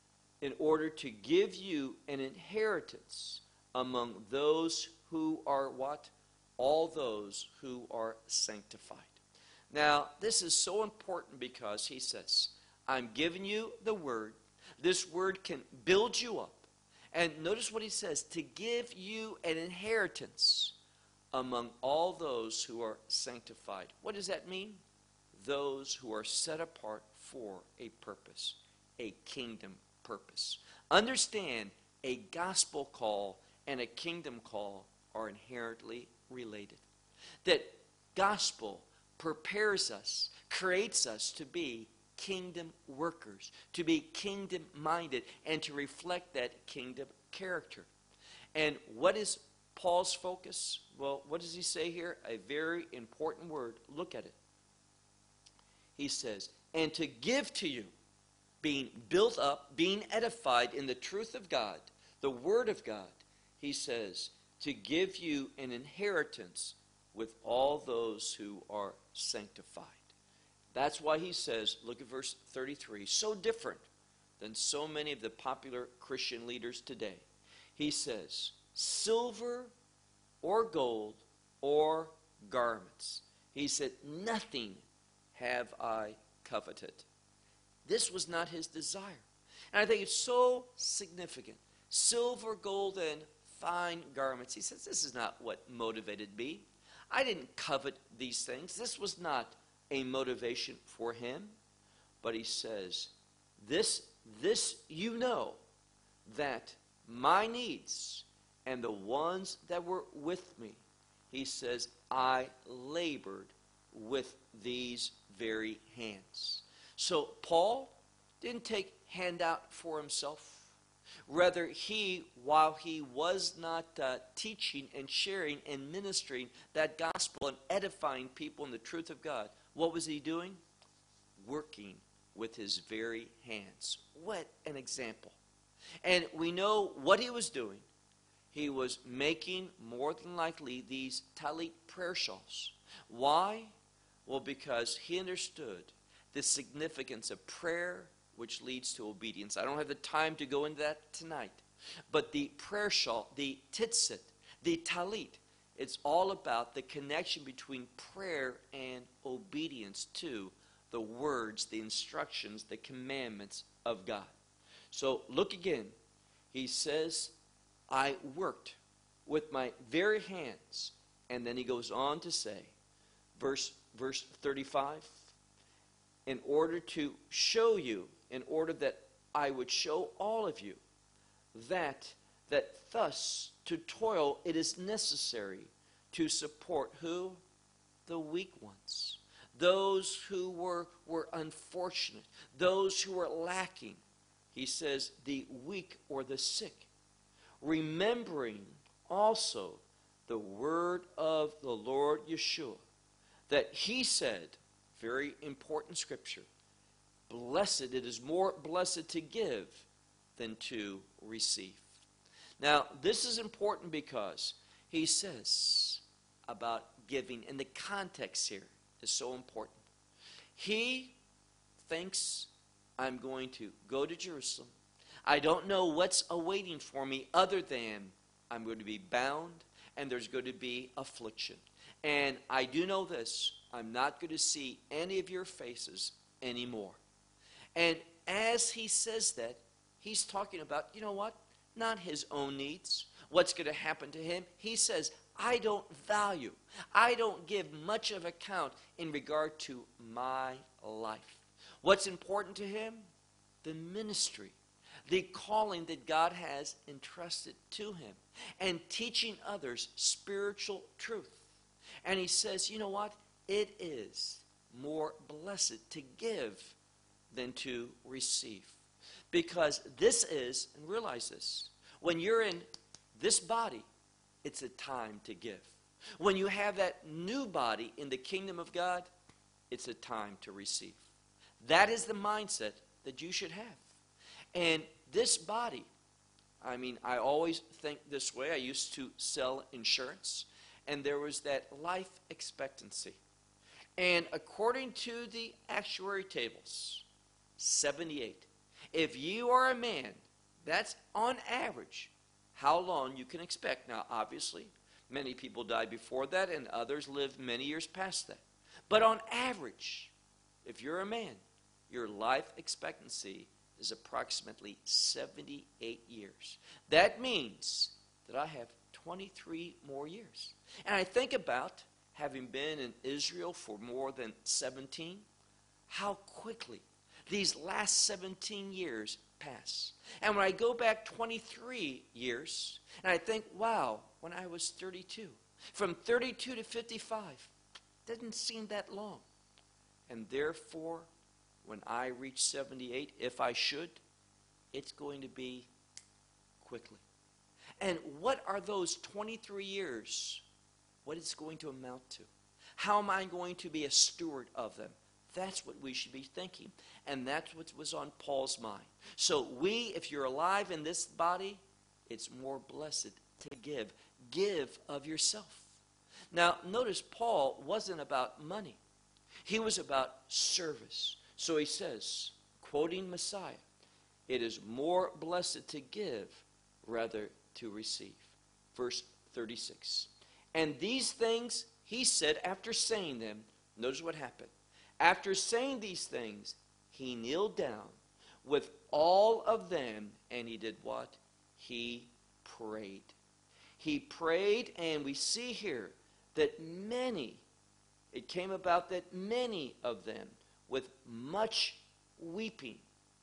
S1: in order to give you an inheritance among those who are what? All those who are sanctified. Now, this is so important because he says, I'm giving you the word. This word can build you up. And notice what he says, to give you an inheritance among all those who are sanctified. What does that mean? Those who are set apart for a purpose, a kingdom purpose. Understand, a gospel call and a kingdom call are inherently related. That gospel prepares us, creates us to be kingdom workers, to be kingdom minded, and to reflect that kingdom character. And what is Paul's focus? Well, what does he say here? A very important word. Look at it. He says, and to give to you, being built up, being edified in the truth of God, the word of God, he says, to give you an inheritance with all those who are sanctified. That's why he says, look at verse thirty-three, so different than so many of the popular Christian leaders today. He says, silver or gold or garments. He said, nothing have I coveted. This was not his desire. And I think it's so significant. Silver, gold, and fine garments. He says, this is not what motivated me. I didn't covet these things. This was not a motivation for him. But he says, this, this you know, that my needs and the ones that were with me, he says, I labored with these very hands. So Paul didn't take handout for himself. Rather, he, while he was not uh, teaching and sharing and ministering that gospel and edifying people in the truth of God, what was he doing? Working with his very hands. What an example. And we know what he was doing. He was making, more than likely, these talit prayer shawls. Why? Well, because he understood the significance of prayer, which leads to obedience. I don't have the time to go into that tonight. But the prayer shawl, the tzitzit, the talit, it's all about the connection between prayer and obedience to the words, the instructions, the commandments of God. So look again. He says, I worked with my very hands. And then he goes on to say, verse, verse thirty-five, in order to show you, in order that I would show all of you that, that thus to toil it is necessary to support who? The weak ones. Those who were, were unfortunate. Those who were lacking. He says the weak or the sick. Remembering also the word of the Lord Yeshua, that he said, very important scripture, blessed, it is more blessed to give than to receive. Now, this is important because he says about giving, and the context here is so important. He thinks, I'm going to go to Jerusalem. I don't know what's awaiting for me other than I'm going to be bound and there's going to be affliction. And I do know this, I'm not going to see any of your faces anymore. And as he says that, he's talking about, you know what? Not his own needs, what's going to happen to him. He says, I don't value, I don't give much of account in regard to my life. What's important to him? The ministry, the calling that God has entrusted to him, and teaching others spiritual truth. And he says, you know what? It is more blessed to give than to receive. Because this is, and realize this, when you're in this body, it's a time to give. When you have that new body in the kingdom of God, it's a time to receive. That is the mindset that you should have. And this body, I mean, I always think this way. I used to sell insurance, and there was that life expectancy. And according to the actuary tables, seventy-eight. If you are a man, that's on average how long you can expect. Now, obviously, many people die before that, and others live many years past that. But on average, if you're a man, your life expectancy is approximately seventy-eight years. That means that I have twenty-three more years. And I think about having been in Israel for more than seventeen, how quickly these last seventeen years pass. And when I go back twenty-three years, and I think, wow, when I was thirty-two, from thirty-two to fifty-five, doesn't seem that long. And therefore, when I reach seventy-eight, if I should, it's going to be quickly. And what are those twenty-three years? What it's going to amount to? How am I going to be a steward of them? That's what we should be thinking. And that's what was on Paul's mind. So we, if you're alive in this body, it's more blessed to give. Give of yourself. Now, notice Paul wasn't about money. He was about service. So he says, quoting Messiah, it is more blessed to give rather to receive. Verse thirty-six. And these things he said after saying them. Notice what happened. After saying these things, he kneeled down with all of them, and he did what? He prayed. He prayed, and we see here that many, it came about that many of them, with much weeping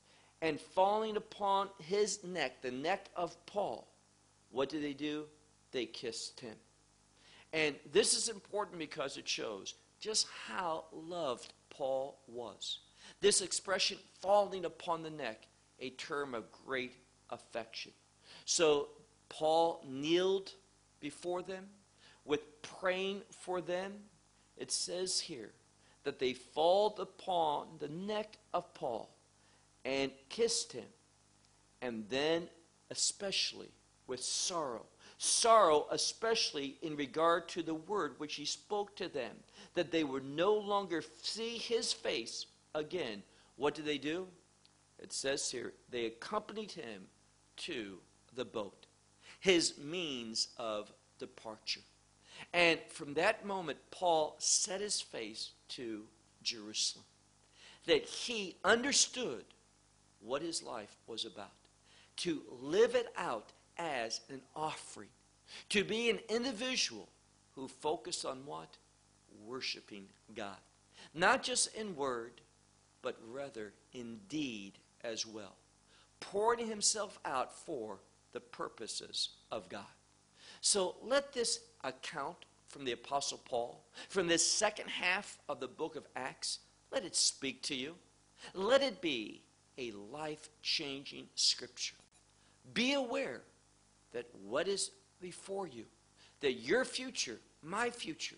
S1: and falling upon his neck, the neck of Paul, what did they do? They kissed him. And this is important because it shows just how loved Paul was. This expression, falling upon the neck, a term of great affection. So Paul kneeled before them with praying for them. It says here that they falled upon the neck of Paul and kissed him, and then especially with sorrow. Sorrow especially in regard to the word which he spoke to them, that they would no longer see his face again. What did they do? It says here, they accompanied him to the boat, his means of departure. And from that moment, Paul set his face to Jerusalem, that he understood what his life was about, to live it out as an offering, to be an individual who focused on what? Worshiping God. Not just in word, but rather in deed as well. Pouring himself out for the purposes of God. So let this account from the Apostle Paul, from this second half of the book of Acts, let it speak to you. Let it be a life-changing scripture. Be aware that what is before you, that your future, my future,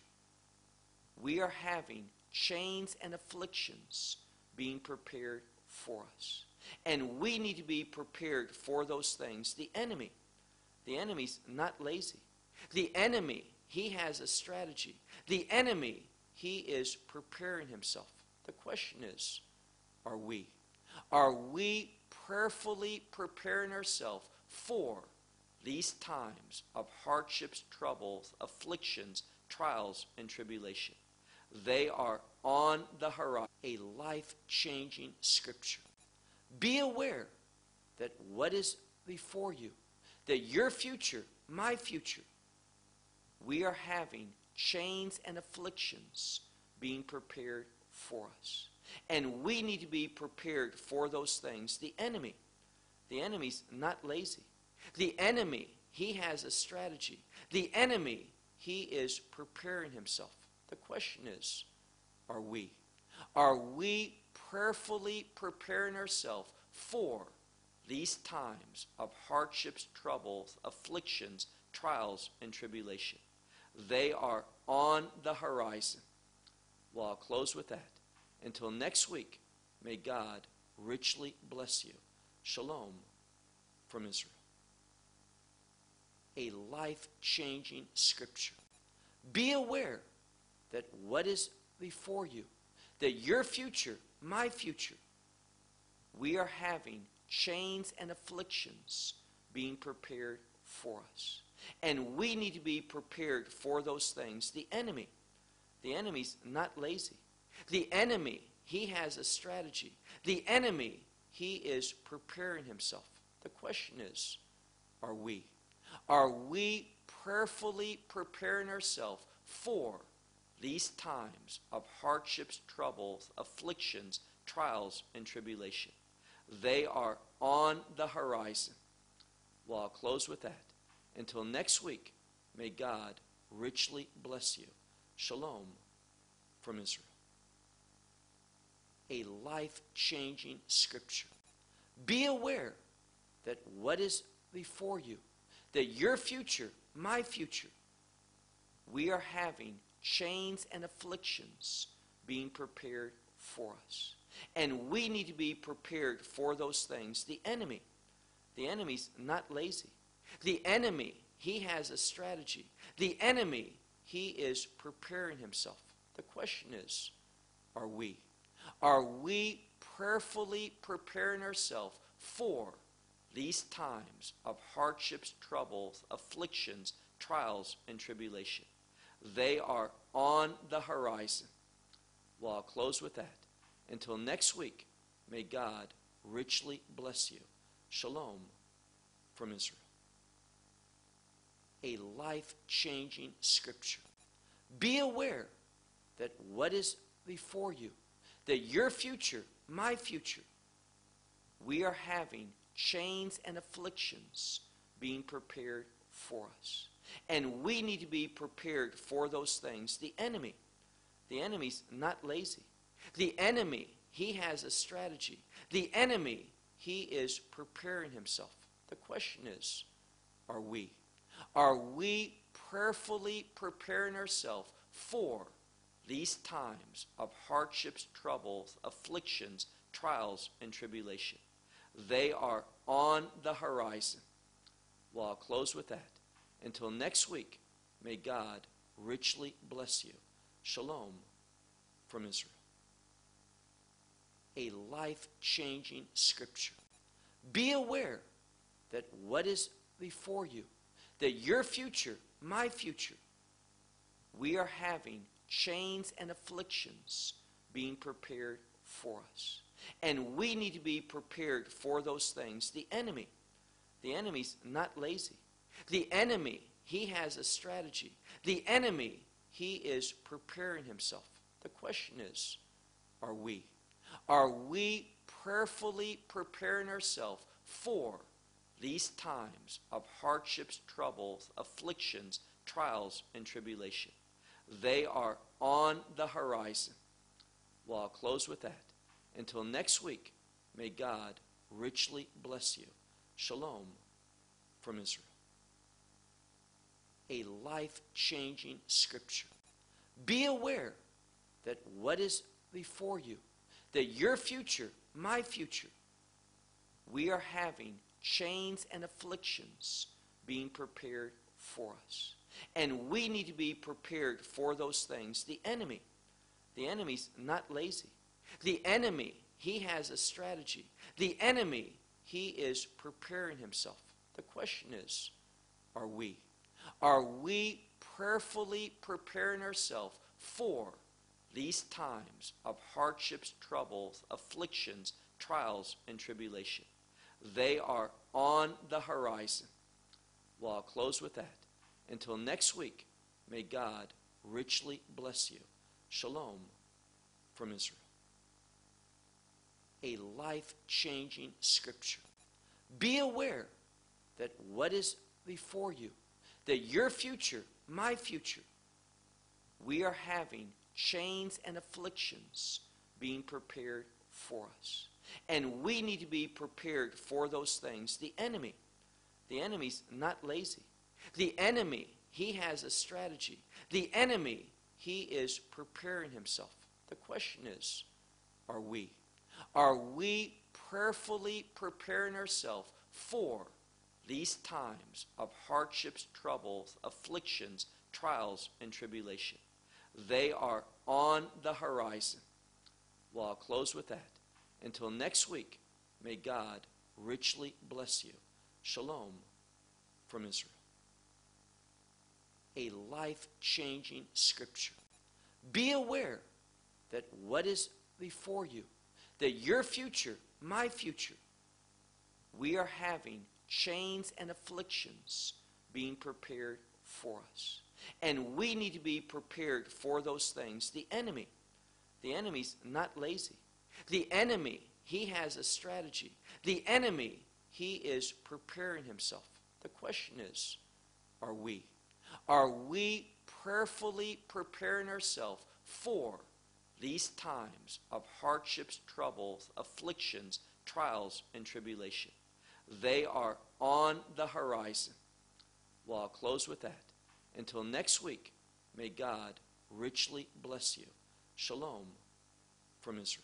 S1: we are having chains and afflictions being prepared for us. And we need to be prepared for those things. The enemy, the enemy's not lazy. The enemy, he has a strategy. The enemy, he is preparing himself. The question is, are we? Are we prayerfully preparing ourselves for these times of hardships, troubles, afflictions, trials, and tribulation? They are on the horizon. A life-changing scripture. Be aware that what is before you, that your future, my future, we are having chains and afflictions being prepared for us. And we need to be prepared for those things. The enemy, the enemy's not lazy. The enemy, he has a strategy. The enemy, he is preparing himself. The question is, are we? Are we prayerfully preparing ourselves for these times of hardships, troubles, afflictions, trials, and tribulation? They are on the horizon. Well, I'll close with that. Until next week, may God richly bless you. Shalom from Israel. A life-changing scripture. Be aware that what is before you, that your future, my future, we are having chains and afflictions being prepared for us. And we need to be prepared for those things. The enemy, the enemy's not lazy. The enemy, he has a strategy. The enemy, he is preparing himself. The question is, are we? Are we prayerfully preparing ourselves for these times of hardships, troubles, afflictions, trials, and tribulation? They are on the horizon. Well, I'll close with that. Until next week, may God richly bless you. Shalom from Israel. A life-changing scripture. Be aware that what is before you, that your future, my future, we are having chains and afflictions being prepared for us. And we need to be prepared for those things. The enemy, the enemy's not lazy. The enemy, he has a strategy. The enemy, he is preparing himself. The question is, are we? Are we prayerfully preparing ourselves for these times of hardships, troubles, afflictions, trials, and tribulation? They are on the horizon. Well, I'll close with that. Until next week, may God richly bless you. Shalom from Israel. A life-changing scripture. Be aware that what is before you, that your future, my future, we are having chains and afflictions being prepared for us. And we need to be prepared for those things. The enemy, The enemy's not lazy. The enemy, he has a strategy. The enemy, he is preparing himself. The question is, are we? Are we prayerfully preparing ourselves for these times of hardships, troubles, afflictions, trials, and tribulation? They are on the horizon. Well, I'll close with that. Until next week, may God richly bless you. Shalom from Israel. A life-changing scripture. Be aware that what is before you, that your future, my future, we are having chains and afflictions being prepared for us. And we need to be prepared for those things. The enemy, the enemy's not lazy. The enemy, he has a strategy. The enemy, he is preparing himself. The question is, are we? Are we prayerfully preparing ourselves for these times of hardships, troubles, afflictions, trials, and tribulation? They are on the horizon. Well, I'll close with that. Until next week, may God richly bless you. Shalom from Israel. A life-changing scripture. Be aware that what is before you, that your future, my future, we are having chains and afflictions being prepared for us. And we need to be prepared for those things. The enemy, the enemy's not lazy. The enemy, he has a strategy. The enemy, he is preparing himself. The question is, are we? Are we prayerfully preparing ourselves for these times of hardships, troubles, afflictions, trials, and tribulation? They are on the horizon. Well, I'll close with that. Until next week, may God richly bless you. Shalom from Israel. A life-changing scripture. Be aware that what is before you, that your future, my future, we are having chains and afflictions being prepared for us. And we need to be prepared for those things. The enemy, the enemy's not lazy. The enemy, he has a strategy. The enemy, he is preparing himself. The question is, are we? Are we prayerfully preparing ourselves for these times of hardships, troubles, afflictions, trials, and tribulation? They are on the horizon. Well, I'll close with that. Until next week, may God richly bless you. Shalom from Israel. A life-changing scripture. Be aware that what is before you, that your future, my future, we are having chains and afflictions being prepared for us. And we need to be prepared for those things. The enemy, the enemy's not lazy. The enemy, he has a strategy. The enemy, he is preparing himself. The question is, are we? Are we prayerfully preparing ourselves for these times of hardships, troubles, afflictions, trials, and tribulation? They are on the horizon. Well, I'll close with that. Until next week, may God richly bless you. Shalom from Israel.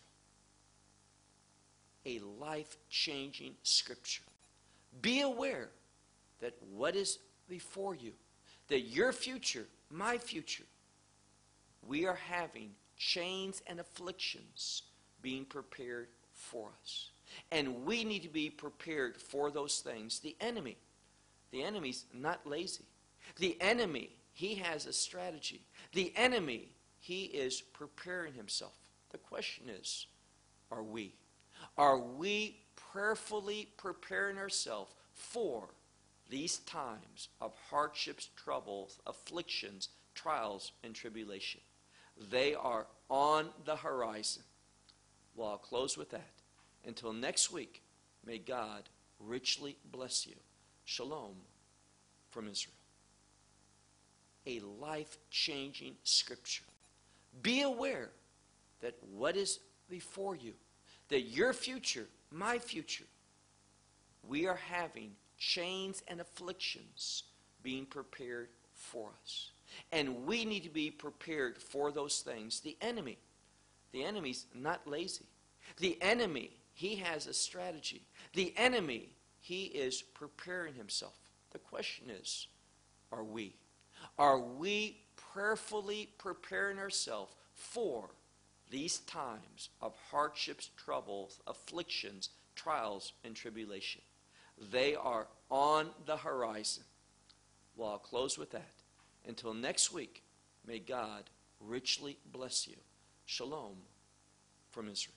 S1: A life-changing scripture. Be aware that what is before you, that your future, my future, we are having chains and afflictions being prepared for us. And we need to be prepared for those things. The enemy, the enemy's not lazy. The enemy, he has a strategy. The enemy, he is preparing himself. The question is, are we? Are we prayerfully preparing ourselves for these times of hardships, troubles, afflictions, trials, and tribulation? They are on the horizon. Well, I'll close with that. Until next week, may God richly bless you. Shalom from Israel. A life-changing scripture. Be aware that what is before you, that your future, my future, we are having chains and afflictions being prepared for us. And we need to be prepared for those things. The enemy, the enemy's not lazy. The enemy, he has a strategy. The enemy, he is preparing himself. The question is, are we? Are we prayerfully preparing ourselves for these times of hardships, troubles, afflictions, trials, and tribulation? They are on the horizon. Well, I'll close with that. Until next week, may God richly bless you. Shalom from Israel.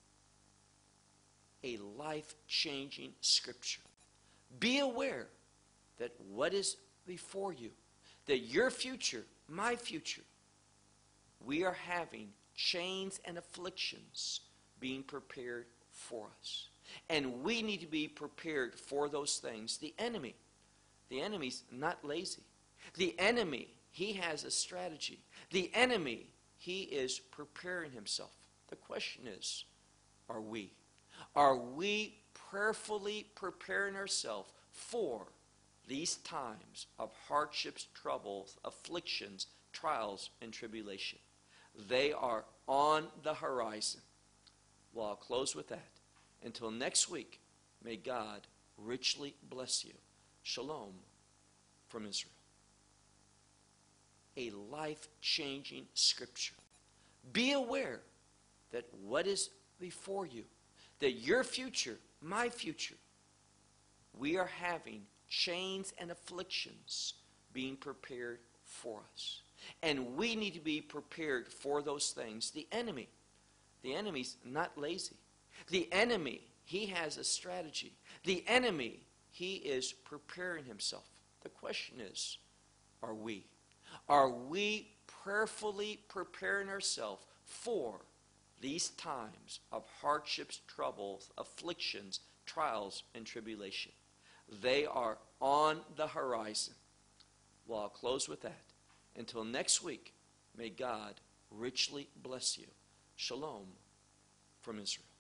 S1: A life-changing scripture. Be aware that what is before you, that your future, my future, we are having chains and afflictions being prepared for us. And we need to be prepared for those things. The enemy, the enemy's not lazy. The enemy, he has a strategy. The enemy, he is preparing himself. The question is, are we? Are we prayerfully preparing ourselves for these times of hardships, troubles, afflictions, trials, and tribulation? They are on the horizon. Well, I'll close with that. Until next week, may God richly bless you. Shalom from Israel. A life-changing scripture. Be aware that what is before you, that your future, my future, we are having chains and afflictions being prepared for us. And we need to be prepared for those things. The enemy, the enemy's not lazy. The enemy, he has a strategy. The enemy, he is preparing himself. The question is, are we? Are we prayerfully preparing ourselves for these times of hardships, troubles, afflictions, trials, and tribulation? They are on the horizon. Well, I'll close with that. Until next week, may God richly bless you. Shalom from Israel.